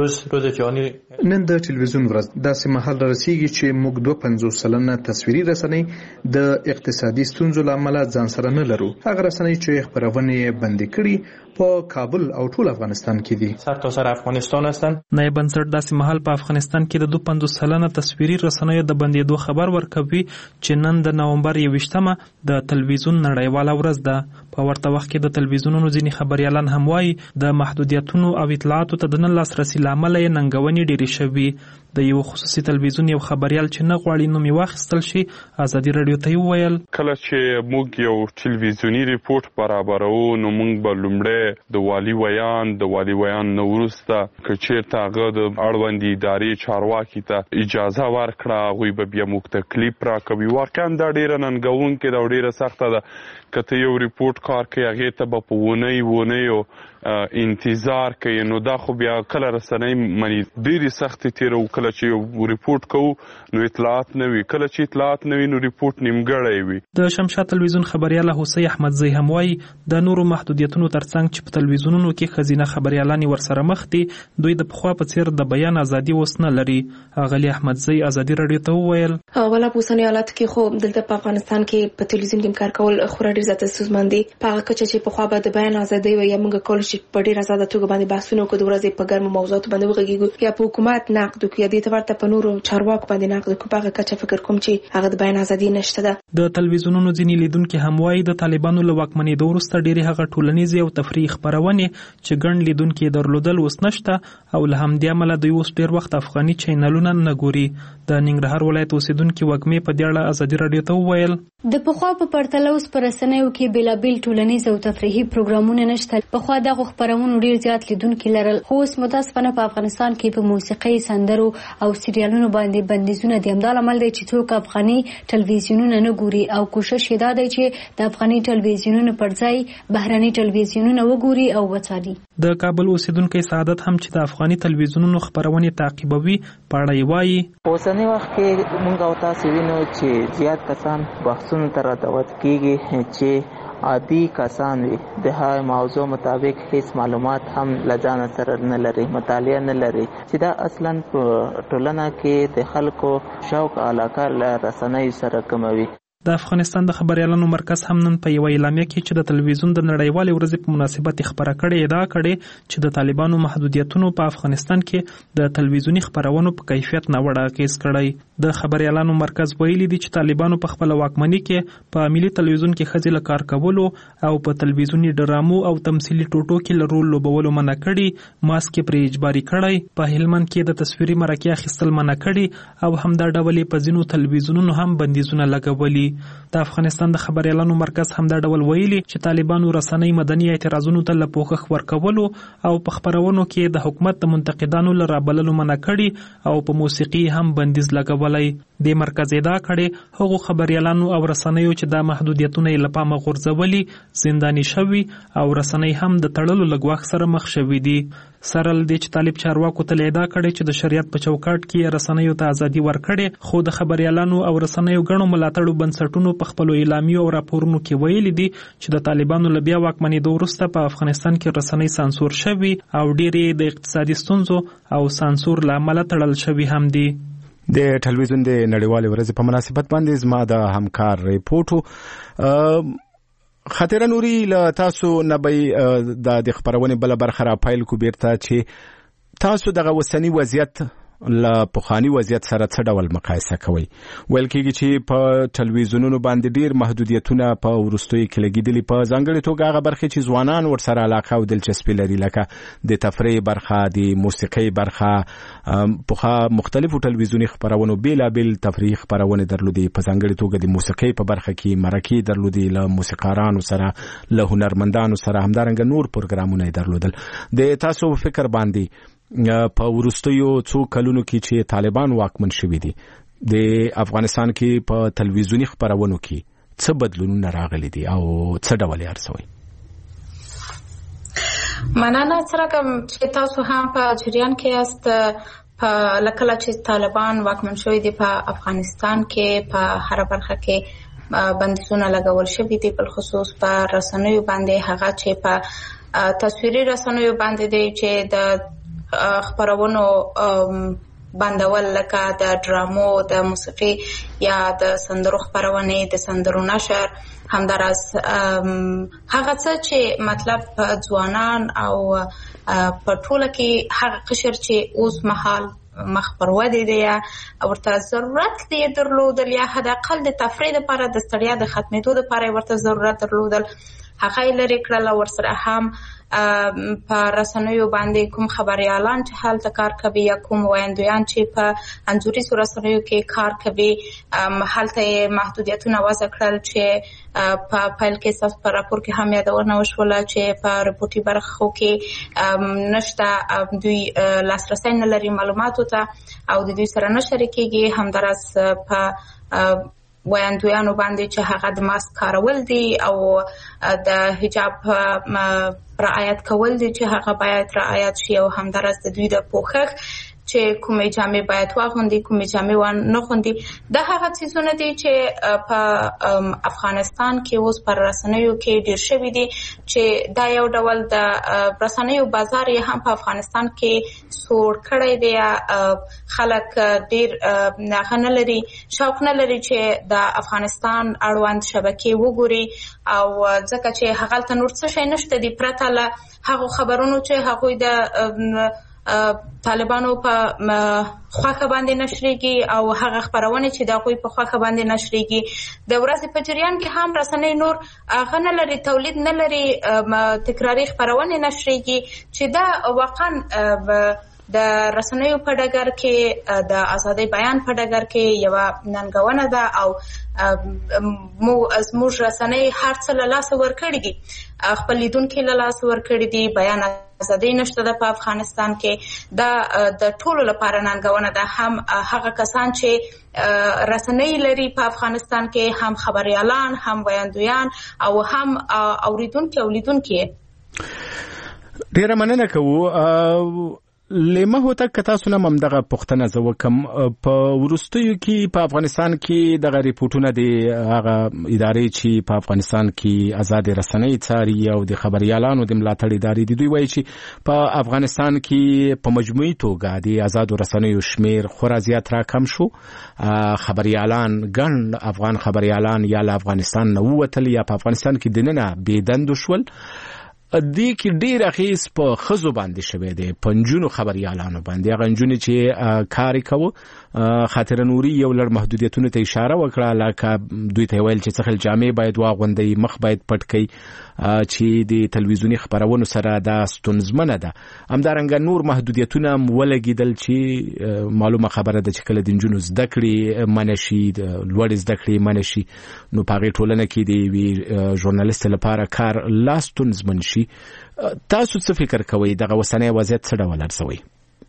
دي نن د تلویزیون ورځ داسې مهال رسیږي چې موږ 250 سلنه تصویري رسنۍ د اقتصادي ستونزو لامل ځان سره نه لرو هغه رسنۍ چې خبرونه بندي کړي په کابل او ټول افغانستان کې دي سرتاسر افغانستان هستند نایب بنسټ داسې مهال په افغانستان کې د 250 سلنه تصویري رسنیو د بندیدو خبر ورکوي چې نن د نومبر 21مه د تلویزیون نړیواله ورځ ده په ورته وخت کې د تلویزیونونو ځینې خبريالان هم وایي د محدودیتونو او اطلاعاتو ته د نه لاسرسي لامل یې ننګونې ډېرې شوي د یو خصوصي تلویزیون یو خبريال چې نه غواړي نوم یې واخیستل شي ازادي راډیو ته وویل کله چې موږ یو ټلویزیونی ریپورت برابرو نو موږ به لومړی د والي ویان نو وروسته که چیرته هغه د اړوندې ادارې چارواکي ته اجازه ورکړه هغوی به بیا موږ ته کلیپ راکوي واقعا دا ډېره ننګونکې ده او ډېره سخته ده که ته یو ریپورت کار کوي هغې ته به په ونیو انتظار کوي نو دا خو بیا کله رسنۍ مني ډېرې سختې تېرو کله چې یو ریپورت کوو نو اطلاعات نه وي کله چې اطلاعات نه وي نو ریپورت نیمګړی وي د شمشاد تلویزیون خبرياله حسین احمدزی هم وایي د نورو محدودیتونو ترڅنګ چې په تلویزیونونو کې ښځینه خبريالان ورسره مخ دي دوی د پخوا په څیر د بیان ازادي اوس نه لري اغلی احمدزی ازادي راډیو ته وویل اوله په اوسني حالت کې خو دلته په افغانستان کې په تلویزیون کې کار کول خورا ډیر زیات ستونزمن دي په هغه کچه چې په خوا به د بیان ازادي وي یا موږ کول چې په ډیر آزاد توګه باندې بحثونه کوو د ورځې په ګرمو موضوعاتو باندې وغږیږو یا په حکومت نقد کوو یا د تورته په نورو چارواکو باندې نقد کوو په هغه کچه فکر کوم چې هغه د بیان ازادي نشته ده د تلویزیونونو ځینې لیدونکو هم وایي د طالبانو له واکمنۍ وروسته ډېری هغه ټولنیزې او تفریحي خبرونه چې ګڼ لیدونکو درلودل اوس نشته او له همدې امله دوی اوس ډېر وخت افغاني چینلونه نه ګوري د ننګرهار ولایت اوسیدونکو وګمې په دې اړه ازادي راډیو ته وویل د پخوا په پرتله اوس پر رسنۍ رسنیو کې بېلابېل ټولنیز او تفریحي پروګرامونه نشته. پخوا دغه خپرونو ډېر زیات لیدونکي لرل، خو اوس متاسفانه په افغانستان کې په موسیقۍ، سندرو او سریالونو باندې بندیزونه دي. همدا لامل دی چې څوک افغاني ټلویزیونونه نه ګوري او کوشش یې دا دی چې د افغاني ټلویزیونونو پر ځای بهرني ټلویزیونونه وګوري او وڅاري. د کابل اوسیدونکو سعادت هم چې د افغاني ټلویزیونونو خپرونې تعقیبوي په اړه یې وایي. اوسنی وخت کې موږ او تاسو وینو چې زیات کسان بحثونو ته راوت کیږي چې عادي کسان وي د هغه موضوع مطابق هیڅ معلومات هم لجان سره نه لري، مطالعه نه لري، چې دا اصلا په ټولنه کې د خلکو شوق علاقه له رسنۍ سره کموي. د افغانستان د خبريالانو مرکز هم نن په یو اعلامیه کې چې د تلویزیون د نړیوالې ورځې په مناسبت خبره کړې ادعا کړې چې د طالبانو محدودیتونو په افغانستان کې د تلویزیونی خبرونو په کیفیت نه وړ اغیز کړی. د خبريالانو مرکز ویلي دی چې طالبانو په خپل واکمنۍ کې په ملي تلویزیون کې خځې له کار کولو او په تلویزیونی ډرامو او تمثيلي ټوټو کې له رول لوبولو منع کړي، ماسک پرې اجباري کړی، په هلمند کې د تصویري مرکه اخیستل منع کړي او همدا ډول په ځینو تلویزیونونو هم بندیزونه لګولي. د افغانستان د خبريالانو مرکز همدا ډول ویلي چې طالبانو رسنۍ مدني اعتراضونو ته لپوخخ ورکولو او په خبرونو کې د حکومت د منتقدانو لپاره بللو منع کړي او په موسیقي هم بندیز لګولای. د مرکز ادعا کړي هغو خبريالانو او رسنیو چې د محدودیتونو لپاره غورځولي زنداني شوي او رسنۍ هم د تړلو لګواخ سره مخ شوي دي. سرل دی چې طالب چارواکو ته ادعا کړي چې د شریعت په چوکاټ کې رسنیو ته ازادي ورکړي، خو د خبريالانو او رسنیو غنو ملاتړو بنسټونو په خپل اعلامیو او راپورونو کې ویلي دي چې د طالبانو له بیا واکمنۍ وروسته په افغانستان کې رسنۍ سانسور شوي او ډېری د اقتصادي ستونزو او سانسور لامل تړل شوي هم دي. د ټلویزیون د نړیوالې ورځې په مناسبت باندې زما د همکار ریپورټو خاطر نوري له تاسو نبي د خبرونه بل برخه را پایل کو بیرته چې تاسو دغه وسنی وضعیت له پخوانی وضعیت سره څه ډول مقایسه کوي؟ ویل کېږي چې په ټلویزیونونو باندې ډیر محدودیتونه په ورستوي کې لګیدلي، په ځانګړي توګه هغه برخه چې ځوانان ورسره علاقه او دلچسپي لري، لکه د تفریح برخه، د موسیقي برخه. په مختلفو ټلویزیونی خبرونو بیلابل تفریح خبرونه درلودي، په ځانګړي توګه د موسیقي په برخه کې مرکې درلودي، له موسیقارانو سره، له هنرمندانو سره، همدارنګه نور پروګرامونه درلودل. د تاسو فکر باندې په ورستیو څو کلونو کې چې طالبان واکمن شوي دي د افغانستان کې په تلویزیونی خبرونو کې څه بدلونونه راغلي دي او څه ډول یې ارسوي؟ مننه. څرنګه چې تاسو هم په جریان کې یاست، په لکه چې طالبان واکمن شوي دي په افغانستان کې په هر برخه کې بندیزونه لګول شوي دي، بل خصوص په رسنیو باندې، هغه چې په تصویري رسنیو باندې دی چې د خبرونو بندول لکه د ډرامو، د موسیقي یا د سندرو خبرونه، د سندرو نشر، همداراز هغه څه چې مطلب ځوانان او په ټوله کې هغه قشر چې اوس مهال مخ پر ودی دی ورته ضرورت دی درلودل، یا حد اقل د تفریح لپاره د ستړیا د ختمېدو لپاره ورته ضرورت درلودل، هغه لري کړل. ورسره هم په رسنیو باندې کوم خبريالان چې هلته کار کوي یا کوم ویاندویان چې په انځوريزو رسنیو کې کار کوي هلته محدودیتونه وضع کړل چې په پیل کې صف پر راپور کې هم یادونه وشول چې په رپورټي برخو کې نشته، دوی لاسرسي نه لري معلوماتو ته او د دوی سره نه شریکيږي. همداراز په ویاندویانو باندې چې هغه د ماسک کارول دي او د حجاب رعایت کول دي چې هغه باید رعایت شي، او همداراز د دوی د پوښښ چې کومې جامې باید واغوندي، کومې جامې نه غوندي. دا هغه څیزونه دي چې په افغانستان کې اوس پر رسنیو کې ډیر شوي دي چې دا یو ډول د رسنیو بازار یې هم په افغانستان کې سور کړی دی. خلک ډیر نه لري، شوق نه لري چې د افغانستان اړوند شبکې وګوري، او ځکه چې هغه ته نور څه شي نشته دي پرته له هغو خبرونو چې هغوی د طالبانو په خواخه باندې نشریږي او هغه خبرونه چې د غوي په خواخه باندې نشریږي. د ورځې په جریان کې هم رسنۍ نور هغه نه لري، تولید نه لري، تکراری خبرونه نشریږي چې دا واقعا د رسنیو په ډګر کې د ازادي بیان په ډګر کې یو ننګونه ده او موږ رسنۍ هر څه له لاسه ورکړي دي، خپل لیدونکي له لاسه ورکړي دي، بیان ازادي نشته ده په افغانستان کې. دا د ټولو لپاره ننګونه ده، هم هغه کسان چې رسنۍ لري په افغانستان کې، هم خبريالان، هم ویاندویان او هم اوریدونکي او لیدونکي. ډیره مننه کوو. لمه هوته که تاسو نه ممدغه پښتنه زو کم په ورستیو کې په افغانستان کې دغه ریپورتونه دي هغه ادارې چې په افغانستان کې آزاد رسنۍ څاري او د خبريالانو د ملاتړ ادارې دي، دوی وایي چې په افغانستان کې په مجموعي توګه د آزاد رسنیو شمیر خورا زیات راکم شو. خبريالان ګڼ افغان خبريالان یا له افغانستان نه ووتل یا په افغانستان کې دننه بېدند شول. دې کې ډېر اخیس په خزو باندې شوی دی، پنځونو خبريالانو باندې. هغه نجونې چې کار کوي خاطر نوري یو لړ محدودیتونو ته اشاره وکړه، لکه دوی ته ویل چې څخه جامې باید واغوندي، مخ باید پټ کړي، چې د تلویزیونی خبرونو سره دا ستونزمنه ده. همدارنګه نور محدودیتونه ولګیدل چې معلومه خبره ده چې کله د نجونو زده کړې منشي، لوړ زده کړې منشي، نو په هغه ټولنه کې د ژورنالیست لپاره کار لا ستونزمن شي. تاسو څه فکر کوئ دغه وسنۍ وضعیت څه ډول ارزوي؟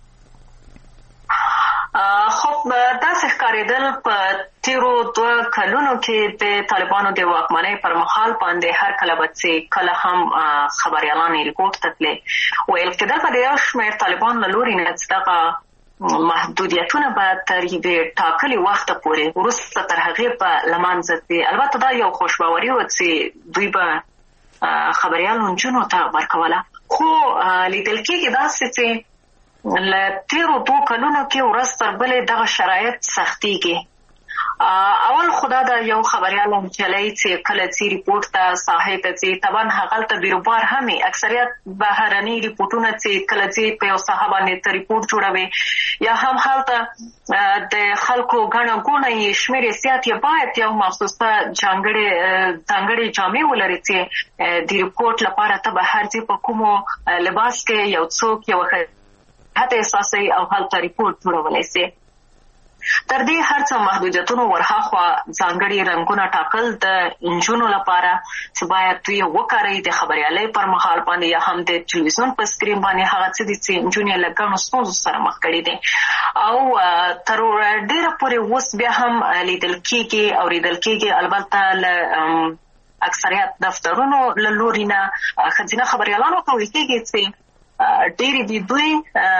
خب داسې ښکارېدل په تیرو 2 کلونو کې د طالبانو د واکمنۍ پر مهال باندې هر کله به چې کله هم خبريالان ریپورټ ته تللې، ویل کېدل به د یو شمېر طالبان له لوري نه دغه محدودیتونه به تر یوې ټاکلي وخته پورې وروسته تر هغې به له منځه ځي. البته دا یو خوشباوري وه چې دوی به خبريالو نجونو ته ورکوله، خو لیدل کېږي داسې چې له تیرو 2 کلونو کې ورځ تر بلې دغه شرایط سختېږي. اول خدا دا یو خبريال چلای چې کله چې ریپورت ته ساحې ته چې طبعا هغه بیروبار همي اکثریت بهرني ریپورتونه چې کله چې په یو ساحه باندې ته ریپورت جوړوي یا هم حالت د خلکو غاڼه ګونه شمیر زیات یا باید یو مخصوصه ځانګړي جامې ولري چې د ریپورت لپاره ته به هر ځای په کومو لباس کې یو څوک یو حتی اساسي او حالت ریپورت جوړولای شي. تر دې هر څه محدودیتونو ورهاخوا ځانګړي رنګونه ټاکل د انجونو لپاره چې باید دوی وکړي د خبريالۍ پر مهال باندې یا هم د ټلویزیون په سکرین باندې هغه څه دي چې انجونې له ګڼو ستونزو سره مخ کړي دي او تر ډېره پورې اوس بیا هم لیدل کېږي او لیدل کېږي. البته اکثریت دفترونو له لوري نه ښځینه خبريالانو ته ویل کېږي چې ډېرې دي دوی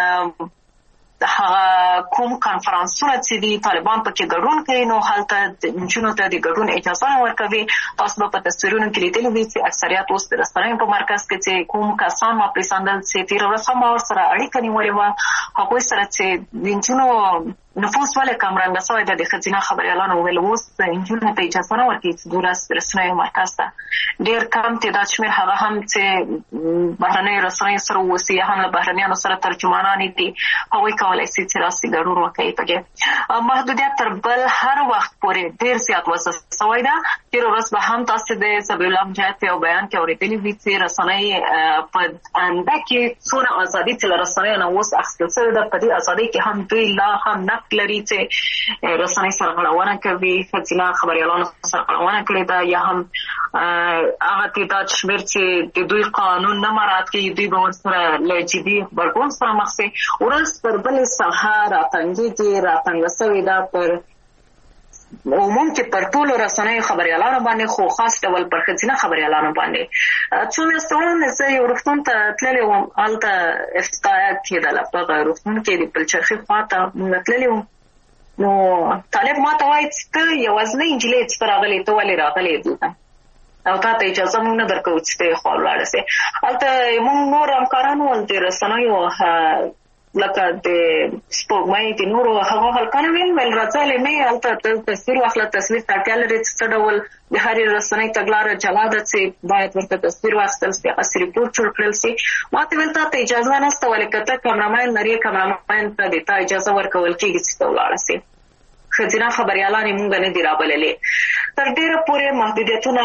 کوم کانفرنسونه چې دي طالبان پکې ګډون کوي، نو هلته انجونو ته د ګډون اجازه ورکوي. تاسو په تصویرونو کې لیدلی وي چې اکثریت اوس د رسنیو په مرکز کې چې کوم کسان ما پریساندل چې تیر ورځ هم ورسره اړیکه نیولې وه، هغوی سره چې د انجونو نفوس ولې کمرنګه شوی د ښځینه خبريالانو ویل اوس انجونو ته اجازه نه ورکوي چې دوی رسنیو مرکز ته ډېر کم تعداد شمېر هغه هم چې بهرنیو رسنیو سره اوسي یا هم له بهرنیانو سره ترجمانان دي هغوی کولی شي چې راسي ګډون وکړي. پکې محدودیت تر بل هر وخت پورې ډېر زیات وضع شوی ده. تېره ورځ به هم تاسو د سبیل الله مجاهد په یو بیان کې اورېدلي وي چې رسنۍ په انده کې څونه ازادي چې له رسنیو نه اوس اخیستل شوې ده، په دې ازادۍ کې هم دوی لا هم لري چې رسنۍ سرغړونه کوي، ښځینه خبريالانو سرغړونه کړې ده یا هم هغه تعداد شمېر چې د دوی قانون نه مراعات کوي دوی به ورسره له جدي غبرګون سره مخ شي. ورځ تر بلې ساحه راتنګه شوې ده پر عموم کې پر ټولو رسنیو خبريالانو باندې، خو خاص ډول پر ښځینه خبريالانو باندې. څو میاشتې وړاندې زه یو روغتون ته تللې وم، هلته افتتاحیه کېدله په هغه روغتون کې د پلچرخي خواته موږ تللې وم. نو طالب ما ته وایي چې ته یوازینۍ نجلۍ چې ته راغلې، ته ولې راغلې دلته او تا ته اجازه موږ نه درکوو چې ته یې خوا ولاړه سې. هلته موږ نور همکاران ول د رسنیو لکه د سپوږمۍ د نورو هغو هلکانو ویل راځه لیمې هلته تصویر واخله، تصویر ته اړتیا لري چې څه ډول د هرې رسنۍ تګلاره جلا ده چې باید ورته تصویر واخیستل شي، هغسې ریپورټ جوړ کړل شي. ما ته ویل تا ته اجازه نشته، ولې که ته کامرامین لرې کامرامین ته د تا اجازه ورکول کېږي چې ته ولاړه سې. ښځینه خبريالان یې مونږ نه دي رابللې. تر ډېره پورې محدودیتونه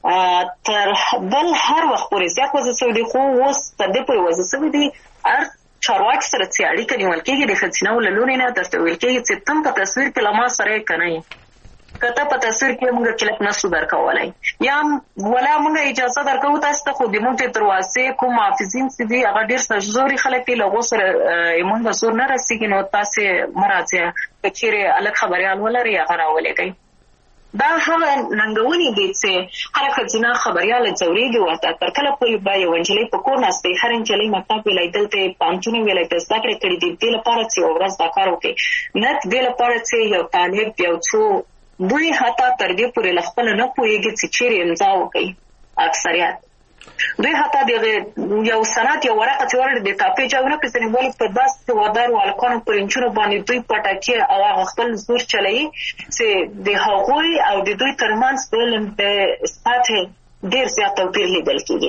تر بل هر وخت پورې زیات وضع شوي دي، خو اوس تر دې پورې وضع شوي دي چارواکي سره چې اړیکه نیول کېږي د ښځینه له لوري نه درته ویل کېږي چې تم په تصویر کې له ما سره یې که نه یې، که ته په تصویر کې موږ کلپ نشو درکولی، یا ولا موږ اجازه درکوو تاسو ته، خو د موږ دروازې کوم محافظین چې دي هغه ډېر سرزوري خلک دي، له هغو سره موږ زور نه رسېږي، نو تاسې مه راځئ، که چېرې هلک خبریال ولرئ هغه راولېږئ. دا هغه ننګونې دي چې هره ښځینه خبریاله ځورېږي ورته. تر کله پورې به یوه نجلۍ په کور ناستې، هر نجلۍ مکتب ویلی، دلته یې پوهنتون ویلی، د زده کړې کړي دي، دې لپاره چې یوه ورځ دا کار وکړي، نه دې لپاره چې یو طالب یو څو دوی حتی تر دې پورې له خپله نه پوهېږي چې چیرې امضا وکړي. اکثریت دوی حتی د یو سند یو ورقه چې ورکړي د کاپۍ جواب نه پېژني، ولې په داسې ودارو هلکانو پر انچونو باندې دوی پټکي او هغه خپل زور چلوي چې د هغوی او د دوی ترمنځ د علم د سطحې ډېر زیات توپیر لیدل کېږي.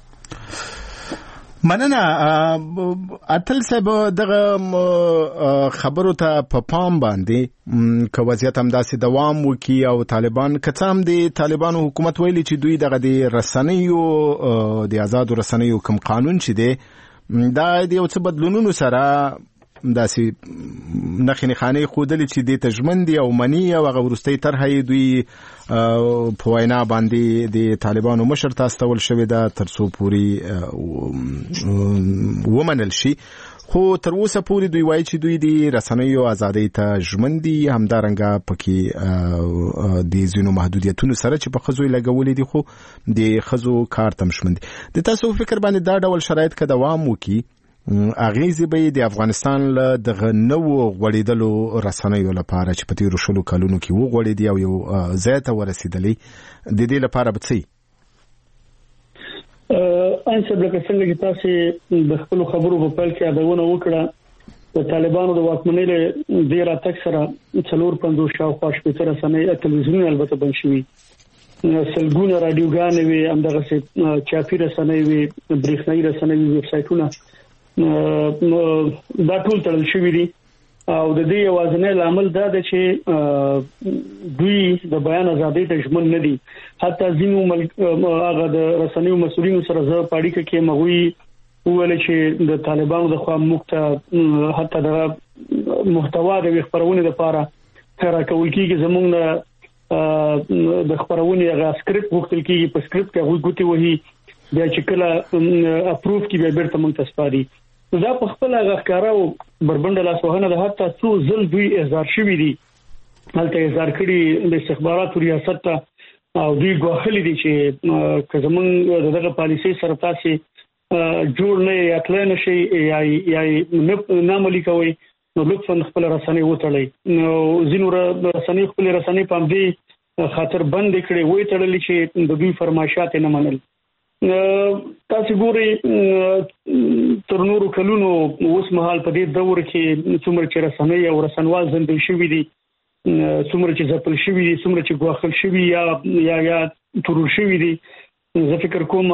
مننه. اتل صاحب دغه خبرو ته په پام باندې که وضعیت همداسې دوام وکړي او طالبان که څه هم د طالبانو حکومت ویلي چې دوی دغه د رسنیو د آزادو رسنیو کوم قانون چې دی دا د یو څه بدلونونو سره داسې نښې نښانې ښودلې چې دې ته ژمن دي او مني، او هغه وروستۍ طرحه یې دوی په وینا باندې د طالبانو مشر ته استول شوې ده تر څو پورې ومنل شي. خو تر اوسه پورې دوی وایي چې دوی د رسنیو ازادۍ ته ژمن دي، همدارنګه پکې د ځینو محدودیتونو سره چې په ښځو یې لګولي دي، خو د ښځو کار ته هم ژمن دي. د تاسو فکر باندې دا ډول شرایط که دوام وکړي اغیزې به د افغانستان له دغه نوو غوړېدلو رسنیو لپاره چې په تېرو 20 کلونو کې وغوړېدي او یو ځای ته ورسېدلې، د دې لپاره به څه وي؟ انصب لکه څنګه چې تاسې د خپلو خبرو په پیل کې یادونه وکړه، د طالبانو د واکمنۍ له دې راتګ سره 450 شاوخوا شپېته رسنۍ تلویزیونونه البته بند شوي، سلګونه راډیوګانې وي، همدغسې چاپي رسنۍ وي، برېښنایي رسنۍ وي، ویب سایټونه، دا ټول تړل شوي دي. او د دې یوازینی لامل دا دی چې دوی د بیان ازادۍ ته ژمن نه دي. حتی ځینو هغه د رسنیو مسؤلینو سره زه په اړیکه کې هغوی وویل چې د طالبانو د خوا موږ ته حتی د محتوا د خپرونې لپاره راکول کېږي، زموږ نه د خپرونې هغه سکرپټ غوښتل کېږي، په سکرپټ کې هغوی ګوتې وهي، بیا چې کله اپروف کې بیا بیرته موږ ته سپاري. دا په خپل هغه ښکاره او بربنډه لاسوهنه ده. حتی څو ځل دوی احضار شوي دي، هلته احضار کړي د استخباراتو ریاست ته، او دوی ګواښلي دي چې که زموږ د دغه پالیسۍ سره تاسې جوړ نه یا تللی نه شئ یا نه عملي کوئ، نو لطفا خپل رسنۍ وتړئ. نو ځینو رسنۍ خپل رسنۍ په همدې خاطر بندې کړې، ویې تړلې چې د دوی فرمایشات یې نه منل. تاسو ګورئ تر نورو کلونو اوس مهال په دې دور کې څومره چې رسنۍ او رسنوال زندل شوي دي، څومره چې ځپل شوي دي، څومره چې ګواښل شوي یا تورول شوي دي، زه فکر کوم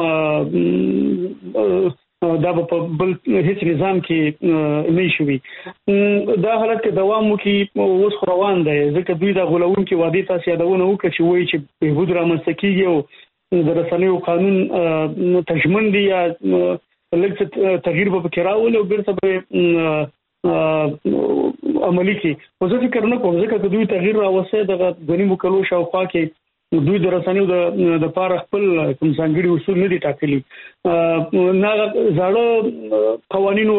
دا په بل هیڅ نظام کې نه شوي. دا حالت کې دوام وکړي اوس خو روان دی، ځکه دوی د غولونکي وعدې تاسو یادونه وکړه چې وایي چې بهبود رامنځته کېږي او د رسنیو قانون تجمن دي یا لږ تغییر به پکې راولي او بیرته به عملي کړي. خو زه فکر نه کوم، ځکه که دوی تغییر راوستی دغه 2.5 کلو شاوخوا کې دوی د رسنیو د پاره خپل کوم ځانګړي اصول نه دي ټاکلي، نه زاړه قوانینو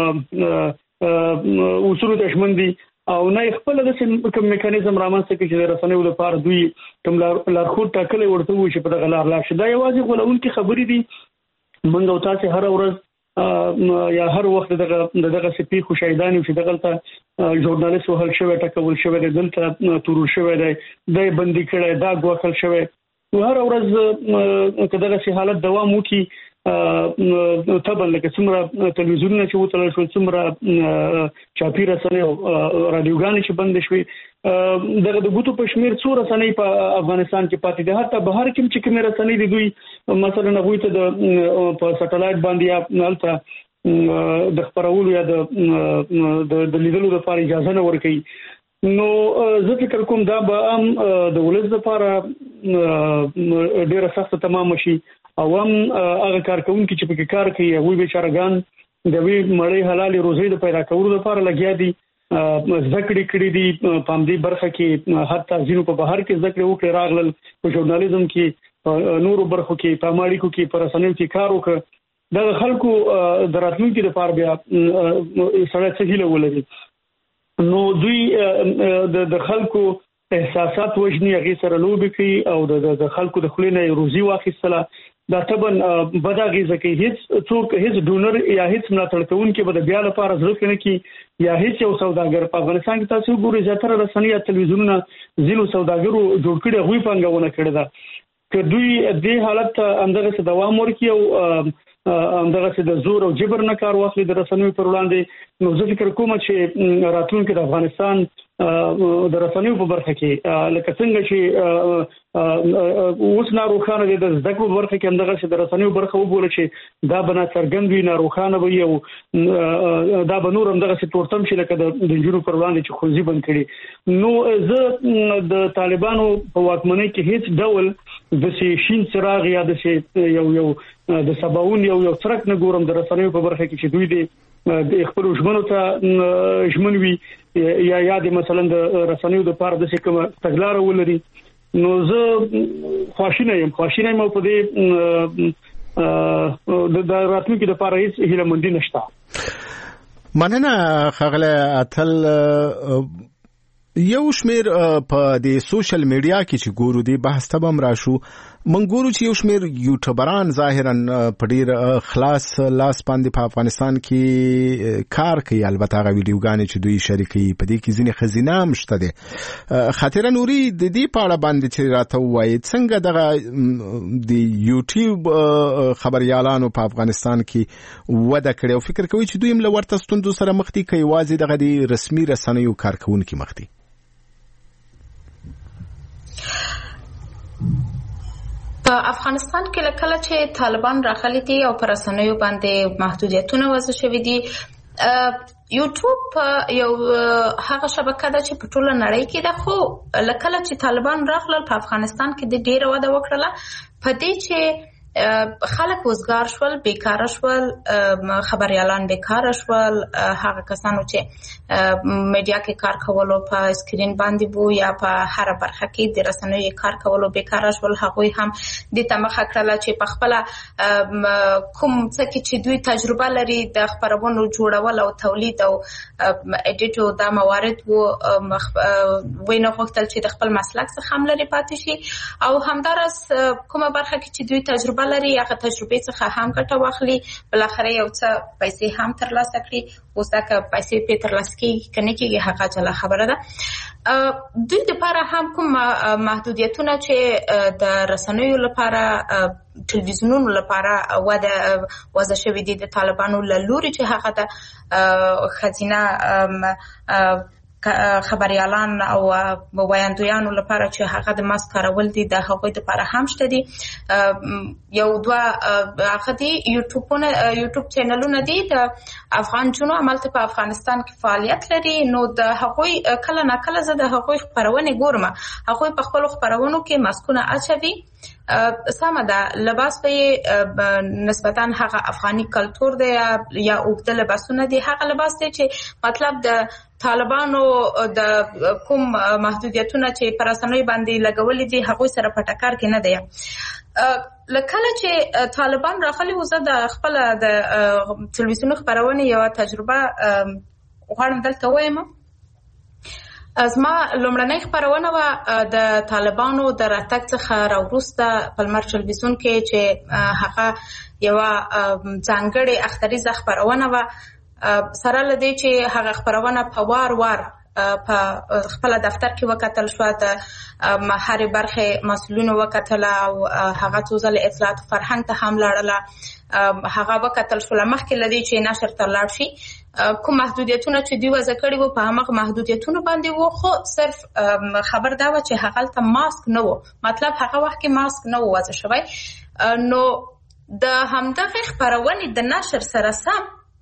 او اصولو ته ژمن دي، او نه خپل د کوم میکانیزم رامنځته کړي چې د رسنیو لپاره دوی کوم لارښود ټاکلی ورته وي چې په دغه لار لاړ شي. دا یوازې غولونکي خبرې دي. موږ او تاسې هره ورځ یا هر وخت دغه پیښو شاهدان یو چې دغلته ژورنالیست وهل شوی، ټکول شوی دی، دلته تورول شوی دی، دا یې بندي کړی، دا ګواښل شوی. نو هره ورځ که دغسې حالت دوام وکړي، طبعا لکه څومره تلویزیونونه چې وتړل شول، څومره چاپي رسنۍ او راډیوګانې چې بندې شوې، دغه د ګوتو په شمېر څو رسنۍ په افغانستان کې پاتې دي. حتی بهر کې چې کومې رسنۍ دي دوی مثلا هغوی ته په سټلایټ باندې یا هلته د خپرولو یا د لیدلو لپاره اجازه نه ورکوي. نو زه فکر کوم دا به هم د ولس لپاره ډېره سخته تمامه شي، او هم هغه کارکوونکي چې پکې کار کوي هغوی بیچارهګان د وی مړې حلال روزي د پیدا کولو لپاره لګیا دي ذکر کړی دي په دې برخه کې حتی ځینو په بهر کې ذکر وکړي راغلل په ژورنالیزم کې نورو برخو کې په ماړیکو کې پر رسنیو کې کار وکړ د خلکو د راتلونکي لپاره بیا سره څه هیله ولري نو دوی د خلکو احساسات وجني هغه سره لوبي کوي او د خلکو د خلینې روزي واخیستله دا طبعا بداغي ځکه هیڅ څوک هیڅ ډونر یا هیڅ ملاتړ کوونکی به د بیا لپاره ځل کنه کی یا هیڅ یو سوداګر په افغانستان کې تاسو ګورئ زیاتره رسنۍ یا تلویزیونونه ځینو سوداګرو جوړ کړي غوي پنګونه کړي دا که دوی د حالت اندغه څه دوام ورکړي او اندغه څه د زور او جبر نه کار واخلي د رسنیو پر وړاندې نو زه فکر کوم چې راتلونکي د افغانستان د رسنیو په برخه کې لکه څنګه چې اوس ناروخانه د ذکر برخه کې اندغه چې د رسنیو برخه وبول چې دا بنا څرګند وي ناروخانه وي او دا به نور اندغه چې تورتم شي لکه د جنونو پر وړاندې چې خوځي بند کړي نو زه د طالبانو په واکمنۍ کې هیڅ ډول د شین څراغ یا د یو د سباون یو څرک نه ګورم د رسنیو په برخه کې چې دوی د خپل ژمنو ته ژمنوي یا د مثلا د رسنیو د پاره د کوم تګلار ولري نو زه خواشینه یم په دې د راتلونکي د پاره هیڅ هیله مندي نشته مننه خغله اتل یو شمیر په د سوشل میډیا کې چې ګورو دی بحث ته بم راشو من ګورو چې یو شمیر یوټیوبران ظاهرا په ډیر خلاص لاس باندې په افغانستان کې کار کوي البته هغه ویډیوګانې چې دوی شریکي په دې کې ځینې خزینه مشته دي خاطر نوري د دې په اړه باندې چې راته وایي څنګه دغه د یوټیوب خبريالانو په افغانستان کې وده کړي او فکر کوي چې دوی هم له ورته ستوندو سره مخ دي کوي واځي دغه د رسمي رسنیو کارکونکو مخ دي په افغانستان کې کله چې طالبان راغلي دي او پر رسنیو باندې محدودیتونه وضع شوي دي یوټیوب یو هغه شبکه ده چې په ټوله نړۍ کې ده خو لکه چې طالبان راغلل په افغانستان کې د ډیره وده وکړه په دې چې خلک وزګار شول بیکاره شول خبريالان بیکاره شول هغه کسانو چې میډیا کې کار کولو په سکرین باندې وو یا په هر برخه کې د رسنیو کار کولو بیکاره شول هغه هم د تمخه کړل چې په خپل کوم څه کې چې دوی تجربه لري د خبرونو جوړول او تولید او اډیټو د موارد وو وینه وختل چې د خپل مسلک څخه هم لري پاتې شي او همدارس کومه برخه کې چې دوی تجربه لري هغه تجربه څخه هم ګټه واخلي بل اخر یو څه پیسې هم ترلاسه کړي اوس دا که پیسې په ترلاسه کې کنه کې هغه چلا خبره ده دوی لپاره هم کوم محدودیتونه چې د رسنیو لپاره تلویزیونونو لپاره وضع شوی دي د طالبانو له لوري چې هغه د خزینه خبريالان او وایاندویانو لپاره چې هغه د ماسک کارول دي د هغوی لپاره هم شته دي یو دوه هغه دي یوټیوب چینلونه دي د افغان جنو عملته په افغانستان کې فعالیت لري نو د هغوی کله نه کله زه د هغوی خبرونه ګورم هغوی په خپل خبرونو کې ماسکونه اچوي سمه ده لباس به نسبتاً هغه افغاني کلچر دی یا اوږده لباسونه دي هغه لباس دی چې مطلب د طالبانو د کوم محدودیتونه چې پر رسنیو باندې لګولې دي هغه سره په ټکر کې نه دی لکه چې طالبان راغلي وزه د خپل د تلویزیون خبرونه یو تجربه غواړم دلته وایم ازما لومړنۍ خبرونه و د طالبانو د راتګ څخه راوروسته په لمر تلویزیون کې چې هغه یو ځانګړي اختریزه خبرونه و سره لدی چې هغه خبرونه په وار په خپل دفتر کې وکتل شو د هر برخه مسؤلینو وکتل او هغه توزل اطلاعات فرهنګ ته هم لاړله هغه وکتل شو لمخکې لدی چې نشر ته لاړ شي کوم محدودیتونه چې دوی وضع کړي وو په هغه محدودیتونو باندې وو خو صرف خبر دا و چې هغه ته ماسک نه وو مطلب هغه وخت کې ماسک نه وو وضع شوی نو د همدغه خبرونه د نشر سره سم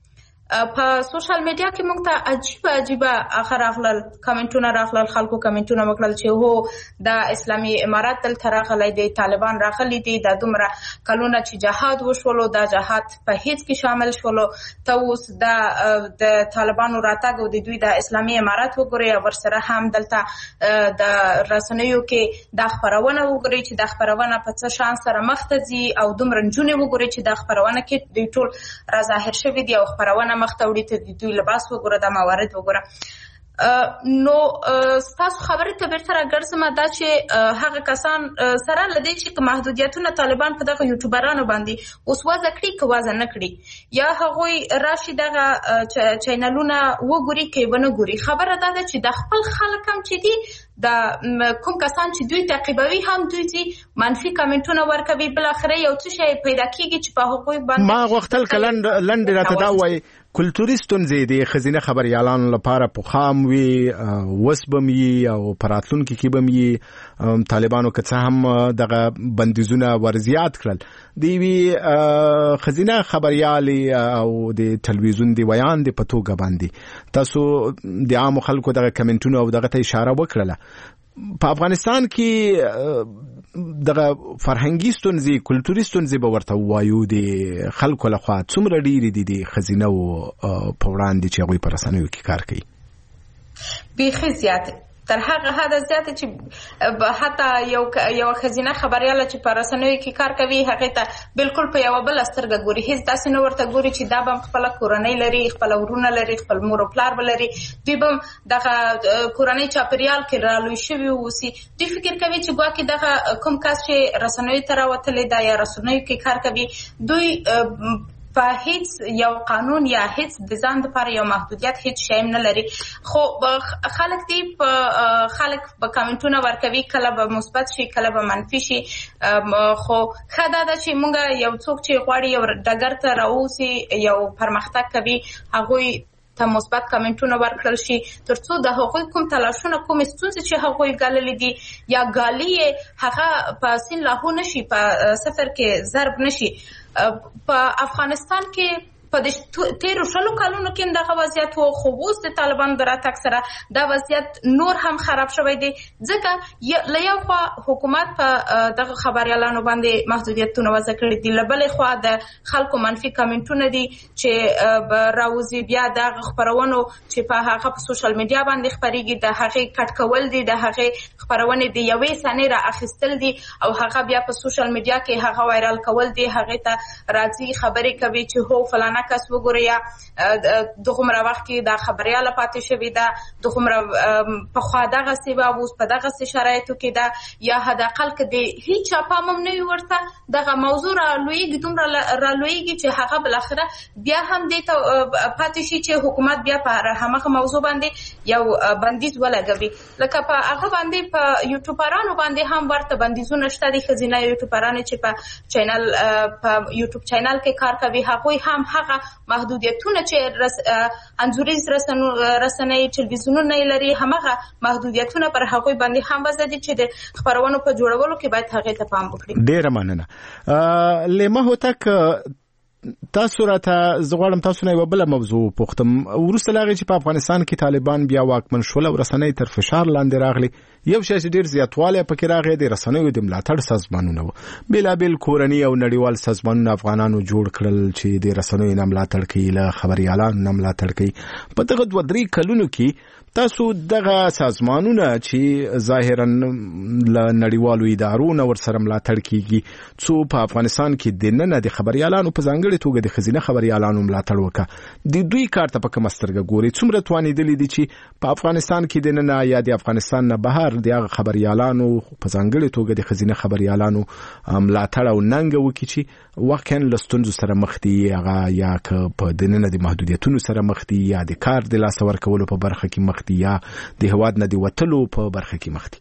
په سوشل میډیا کې موږ ته عجیب اخر اغلل کمنټونه راغلل، خلکو کمنټونه وکړل چې هو د اسلامي امارات دلته راغلی دی، طالبان راغلي دي، د دومره کلونه چې جهاد وشولو دا جهاد په هیڅ کې شامل شولو، ته اوس د طالبانو راتګ او د دوی د اسلامي امارات وګورئ او ورسره هم دلته د رسنیو کې د خبرونه وګورئ چې د خبرونه په څه شان سره مخ ته ځي او دومره نجونې وګورئ چې د خبرونه کې دوی ټول را ظاهر شوي دي او خبرونه مخته وړي ته دوی لباس وګوره، د موارد وګوره. نو ستاسو خبرې ته بیرته راګرځم دا چې هغه کسان سره لدی چې محدودیتونه طالبان په دغه یوټیوبرانو باندې اوس وضع کړي که وضع نه کړي یا هغوی راشي دغه چینلونه وګوري که ونه ګوري، خبره دا ده چې د خپل خلک هم چې دي د کوم کسان چې دوی تعقیبوي هم دوی چې منفي کمنټونه ورکوي، بل اخره یو څه شی پیدا کیږي چې په هغوی باندې ما غوښتل کلند راته دا وایي کلتوري ستونزې د ښځینه خبریالانو لپاره پخام وي اوس به م وي او په راتلونکي کې به م وي. طالبانو که څه هم دغه بندیزونه ورزیات کړل، د یوې ښځینه خبریالې او د تلویزیون د ویان د په توګه باندې تاسو د عامو خلکو دغه کمنټونه او دغه ته اشاره وکړله. په افغانستان کې دغه فرهنګي ستونزې کلتوري ستونزې به ورته وایو د خلکو لخوا څومره ډېرې دي د ښځینه په وړاندې چې هغوی په رسنیو کې کار کوي؟ بیخي زیاتې، تر هغه حده زیاته چې حتی یو ښځینه خبریاله چې په رسنیو کې کار کوي هغې ته بالکل په یوه بله سترګه ګوري، هېڅ داسې نه ورته ګوري چې دا به هم خپله کورنۍ لري، خپله ورونه لري، خپل مور او پلار به لري، دوی به هم دغه کورنۍ چاپېریال کې رالوی شوي اوسي. دوی فکر کوي چې ګواکې دغه کوم کس چې رسنیو ته راوتلی ده یا رسنیو کې کار کوي دوی په هیڅ یو قانون یا هیڅ د ځان لپاره یو محدودیت هیڅ شی نه لري. خو خلک دی خلک به کمنټونه ورکوي، کله به مثبت شي کله به منفي شي، خو ښه دا ده چې موږ یو څوک چې غواړي یو ډګر ته راووځي یو پرمختګ کوي هغوی ته مثبت کمنټونه ورکړل شي ترڅو د هغوی کوم تلاشونه کوم ستونزې چې هغوی ګاللې دي یا ګالي هغه په سین لاهو نشي، په صفر کې ضرب نشي. په افغانستان کې په تیرو شلو کلونو کې دغه وضعیت و، خو اوس د طالبانو د راتګ سره دا وضعیت نور هم خراب شوی دی، ځکه له یو خوا حکومت په دغه خبریالانو باندې محدودیتونه وضع کړي دي، له بلې خوا د خلکو منفي کمنټونه دي چې راوځي، بیا دغه خپرونو چې په هغه په سوشل میډیا باندې خپریږي د هغې کټ کول دي، د هغې خپرونې د یوې ثانیې را اخیستل دي او هغه بیا په سوشل میډیا کې هغه وایرال کول دي، هغې ته راځي خبرې کوي چې هو فلانه کس وګورئ یا دغومره وخت کې دا خبریاله پاتې شوې ده، دغومره پخوا دغسې وه اوس په دغسې شرایطو کې ده، یا حداقل که د هېچ چا پام هم نه وي ورته دغه موضوع رالویږي، دومره رالویږي چې هغه بالاخره بیا هم دې ته پاتې شي چې حکومت بیا په همغه موضوع باندې یو بندیز ولګوي. لکه په هغه باندې په یوټیوبرانو باندې هم ورته بندیزونه شته دي، ښځینه یوټیوبرانې چې په چینل په یوټیوب چینل کې کار کوي هغوی هم هغه محدودیتونه چې انځوریز رسنۍ تلویزیونونه لري همغه محدودیتونه پر هغوی باندې هم وضع دي چې د خبرونو په جوړولو کې باید هغې ته پام وکړي. ډېره مننه. لیما هوتک تاسو راته زه غواړم تاسو نه یوه بله موضوع پوښتم. وروسته له هغې چې په افغانستان کې طالبان بیا واکمن شول او رسنۍ تر فشار لاندې راغلي، یو شی چې ډېر زیاتوالی پکې راغی د رسنیو د ملاتړ سازمانونه وو. بېلابېل کورني او نړیوال سازمانونه افغانانو جوړ کړل چې د رسنیو نه ملاتړ کوي، له خبریالانو نه ملاتړ کوي. په دغه 2-3 کلونو کې تاسو دغه سازمانونه چې ظاهرا له نړیوالو ادارو نه ورسره ملاتړ کیږي څو په افغانستان کې دننه د خبریالانو په ځانګړې توګه د ښځینه خبریالانو ملاتړ وکړه، د دوی کار ته په کومه سترګه ګوري؟ څومره توانېدلي دي چې په افغانستان کې دننه یا د افغانستان نه بهر د هغه خبریالانو په ځانګړې توګه د ښځینه خبریالانو ملاتړ او ننګه وکړي چې واقعا له ستونزو سره مخ دي، هغه یا که په دننه د محدودیتونو سره مخ دي یا د کار د لاسته ورکولو په برخه کې مخ دي یا د هېواد نه د وتلو په برخه کې مخ دي؟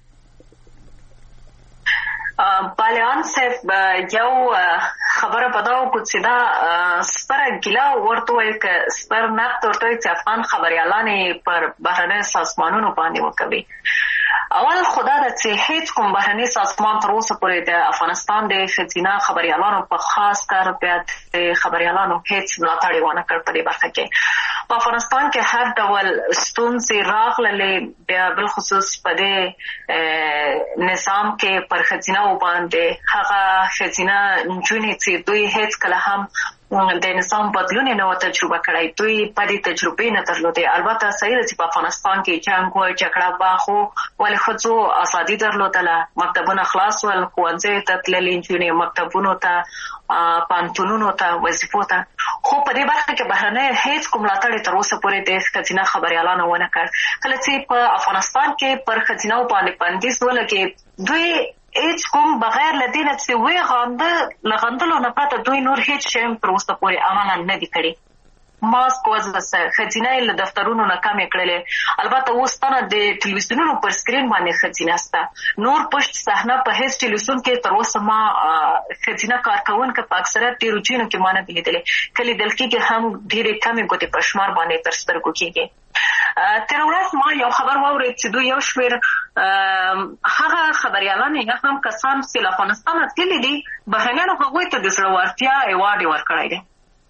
بالیان صاحب یو خبره په دا وکړو چې دا سپره ګیله ورته وایي که سپر نقد ورته وایي چې افغان خبریالانې پر بهرنیو سازمانونو باندې وکوي. اول خدا د چې هیڅ کوم بهرني سازمان تر اوسه پورې د افغانستان د ښځینه خبریالانو په خاص کار بیا د خبریالانو هیڅ ملاتړ ونه کړ په دې برخه کې. په افغانستان کې هر ډول ستونزې راغللې، بیا بل خصوص په دې نظام کې پر ښځینه باندې هغه ښځینه نجونې چې دوی هیڅ کله هم د نظام بدلون نه و تجربه کړی، دوی په دې تجربې نه درلودې. البته صحیح ده چې په افغانستان کې جنګ و، جګړه به، خو ولې ښځو ازادي درلودله، مکتبونه خلاص ول، ښوونځیو ته تللې نجونې، مکتبونو ته، پوهنتونونو ته، وظیفو ته. خو په دې برخه کې بهرنی هیڅ کوم ملاتړ تر اوسه پورې د ښځینه خبریالانو ونه کړ. کله چې په افغانستان کې پر ښځینو باندې بندیز ولګېد، دوی هیڅ کوم بغیر له دې نه چې وی غانده لغندلو نه پته دوی نور هیڅ شی تر اوسه پورې عملا نه دي کړي. ماسک وزسه ښځینه له دفترونو نه کمې کړلې. البته اوس تنه د ټلویزیونونو پر سکرین باندې ښځینه سته، نور پشت صحنه په هیڅ ټلویزیون کې تر اوسه ما ښځینه کارکوونکې په اکثریت ډېرو ځایونو کې ما نه دي لیدلې. که لیدل کېږي هم ډېرې کمې ګوتې په شمار باندې تر سترګو کېږي. تېره ورځ ما یو خبر واورېد چې دوی یو شمېر هغه خبریالان یا هم کسان چې له افغانستانه تللي دي، بهرنیانو هغوی ته د زړورتیا ایوارډ یې ورکړی دی.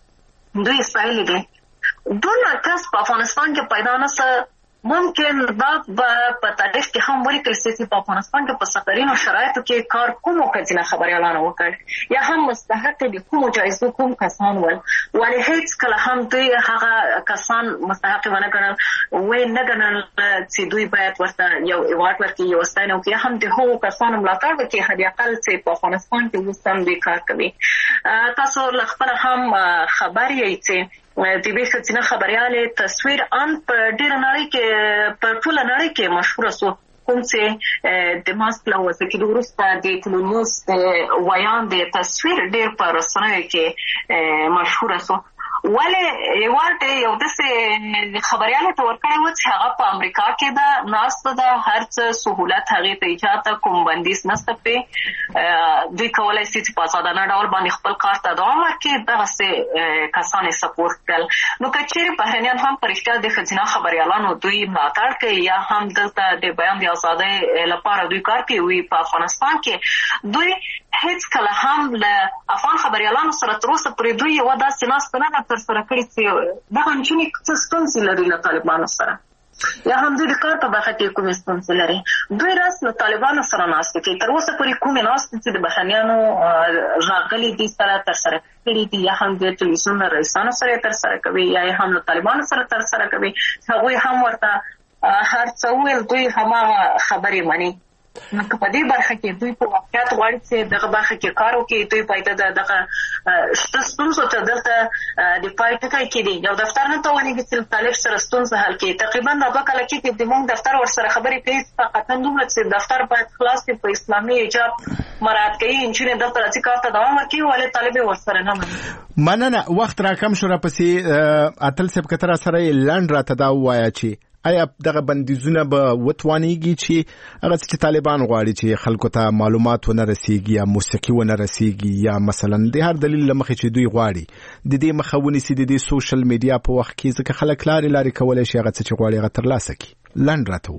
دوی ستایلي دي. دونه کس په افغانستان کې پیدا نه څه، ممکن دا په تاریخ کې هم ولیکل شي چې په افغانستان کې په سفرینو شرایطو کې کار کومو ښځینه خبریالانو وکړ، یا هم مستحق د کومو جایزو کوم کسان ول، ولې هیڅ کله هم دوی هغه کسان مستحق ونه ګڼل، ویې نه ګڼل چې دوی باید ورته یو ایوارډ ورکړي، یو ستاینه وکړي، یا هم د هغو کسانو ملاتړ وکړي حداقل چې په افغانستان کې اوس هم دوی کار کوي. تاسو له خپله هم خبر یې چې د دې ښځینه خبریالې تصویر ان په ډېره نړۍ کې، په ټوله نړۍ کې مشهوره سو، کوم چې د ماسک له وضع کېدو وروسته د ټلونیوز د ویان د تصویر ډېر په رسنیو کې مشهوره سو. ولې ایوارډ یو داسې خبریالو ته ورکړی و چې هغه په امریکا کې ده، ناسته ده، هر څه سهولت هغې ته ایجاد ده، کوم بندیز نشته پرې، دوی کولی شي چې په ازادانه ډول باندې خپل کار ته دوام ورکړي. دغسې کسان یې سپورټ کړل. نو که چېرې بهرنیان هم په رښتیا د ښځینه خبریالانو دوی ملاتړ کوي یا هم دلته د بیان د ازادۍ لپاره دوی کار کوي په افغانستان کې، دوی هیڅ کله هم له افغان خبریالانو سره تر اوسه پورې دوی یوه داسې ناسته نه ده ترسره کړې چې دغه نجونې څه ستونزې لري له طالبانو سره، یا هم دوی د کار په برخه کې کومې ستونزې لري. دوی راس له طالبانو سره ناستې کوي. تر اوسه پورې کومې ناستې چې د بهرنیانو راغلي دي سره ترسره کړي دي، یا هم د ټلویزیون له رئیسانو سره یې ترسره کوي، یا هم له طالبانو سره ترسره کوي، هغوی هم ورته هر څه وویل، دوی هماغه خبرې مني. نو که په دې برخه کې دوی په واقعیت غواړي چې دغه برخه کې کار وکړي، دوی باید دغه شته ستونزو ته دلته د پای ټکی کېدي. یو دفتر نه توانېږي چې طالب سره ستونزه حل کړي. تقریبا دا 2 کاله کېږي د موږ دفتر ورسره خبرې کوي، فقط دومره چې دفتر باید خلاص وي، په اسلامي حجاب مراعات کوي، نجونې دلته راځي کار ته دوام ورکوي، ولې طالب یې ورسره نه مني. مننه. وخت راکم شو، راپسې اتل صاحب کتره سره لنډ راته دا ووایه چې آیا دغه بندیزونه به وتوانېږي چې هغه چې طالبان غواړي چې خلکو ته معلومات ونه رسیږي یا موسیقي ونه رسیږي، یا مثلا د هر دلیل له مخې چې دوی غواړي د دې مخه ونیسي د دې سوشل میډیا په وخت کې، ځکه خلک لارې کولی شي هغه څه چې غواړي هغه ترلاسه کړي؟ لنډ راته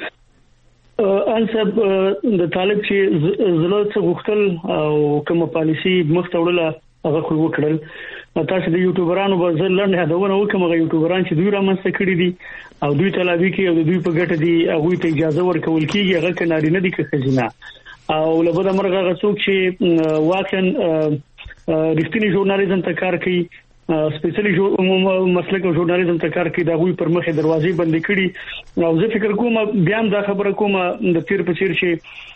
ووایي. انصب د طالب چې زړه څه غوښتل او کومه پالیسي مخته وړله هغه خو وکړل. تاسو د یوټیوبرانو په ځل لنډ هداونه وکم، هغه یوټیوبران چې دوی رامنځته کړي دي او دوی تلابي کې او دوی په ګټه دي، هغه ته اجازه ورکول کیږي، هغه کناري نه دي که خزینه او لبد مرغه غڅوک چې واقعا رښتینی ژورنالیزم ته کار کوي، سپیشلی مسلک ژورنالیزم ته کار کوي، دا غوي پر مخه دروازې بندې کړي. او زه فکر کوم بیا دا خبره کوم د تیر په چیر چې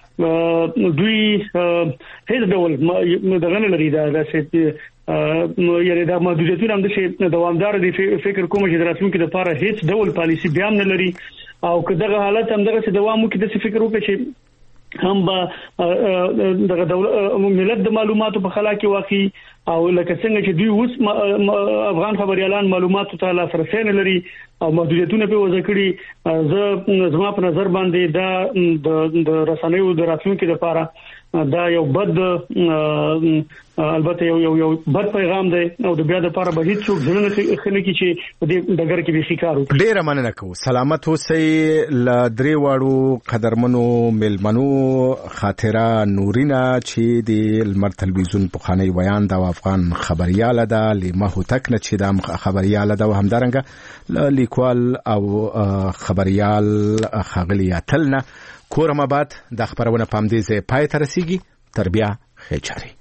دوی هیڅ ډول دغه نه لري، دا چې یعنی دا محدودیتونه هم د دوامدار دي. فکر کوم چې راتلونکي لپاره هیڅ ډول پالیسی بیا نه لري، او که دغه حالت هم دغه دوام وکړي د فکر وکړي چې هم به دغه ملت د معلوماتو په خلا کې واقعي او لکه څنګه چې دوی اوس افغان خبريالان معلوماتو ته لاسرسي نه لري او محدودیتونه په وضع کړي زما په نظر باندې دا د رسنیو د راتلونکو لپاره دا یو بد البته یو بد پیغام دی او د بیا د لپاره به هیڅ څوک ځنه خنه کی چې د دګر کې به شکارو. ډیر مننه کوم. سلامت اوسئ. ل درې واړو قدرمنو ملمنو خاطره نورینا چې د لمر تلویزیون په خانه بیان د افغان خبرياله ده لمه هوتک نه چې د خبرياله ده همدارنګه لیکوال او خبريال خغلی اتلنه کورم آباد د خبرونه پام دې زه پای ترسيږي. تر بیا خیر.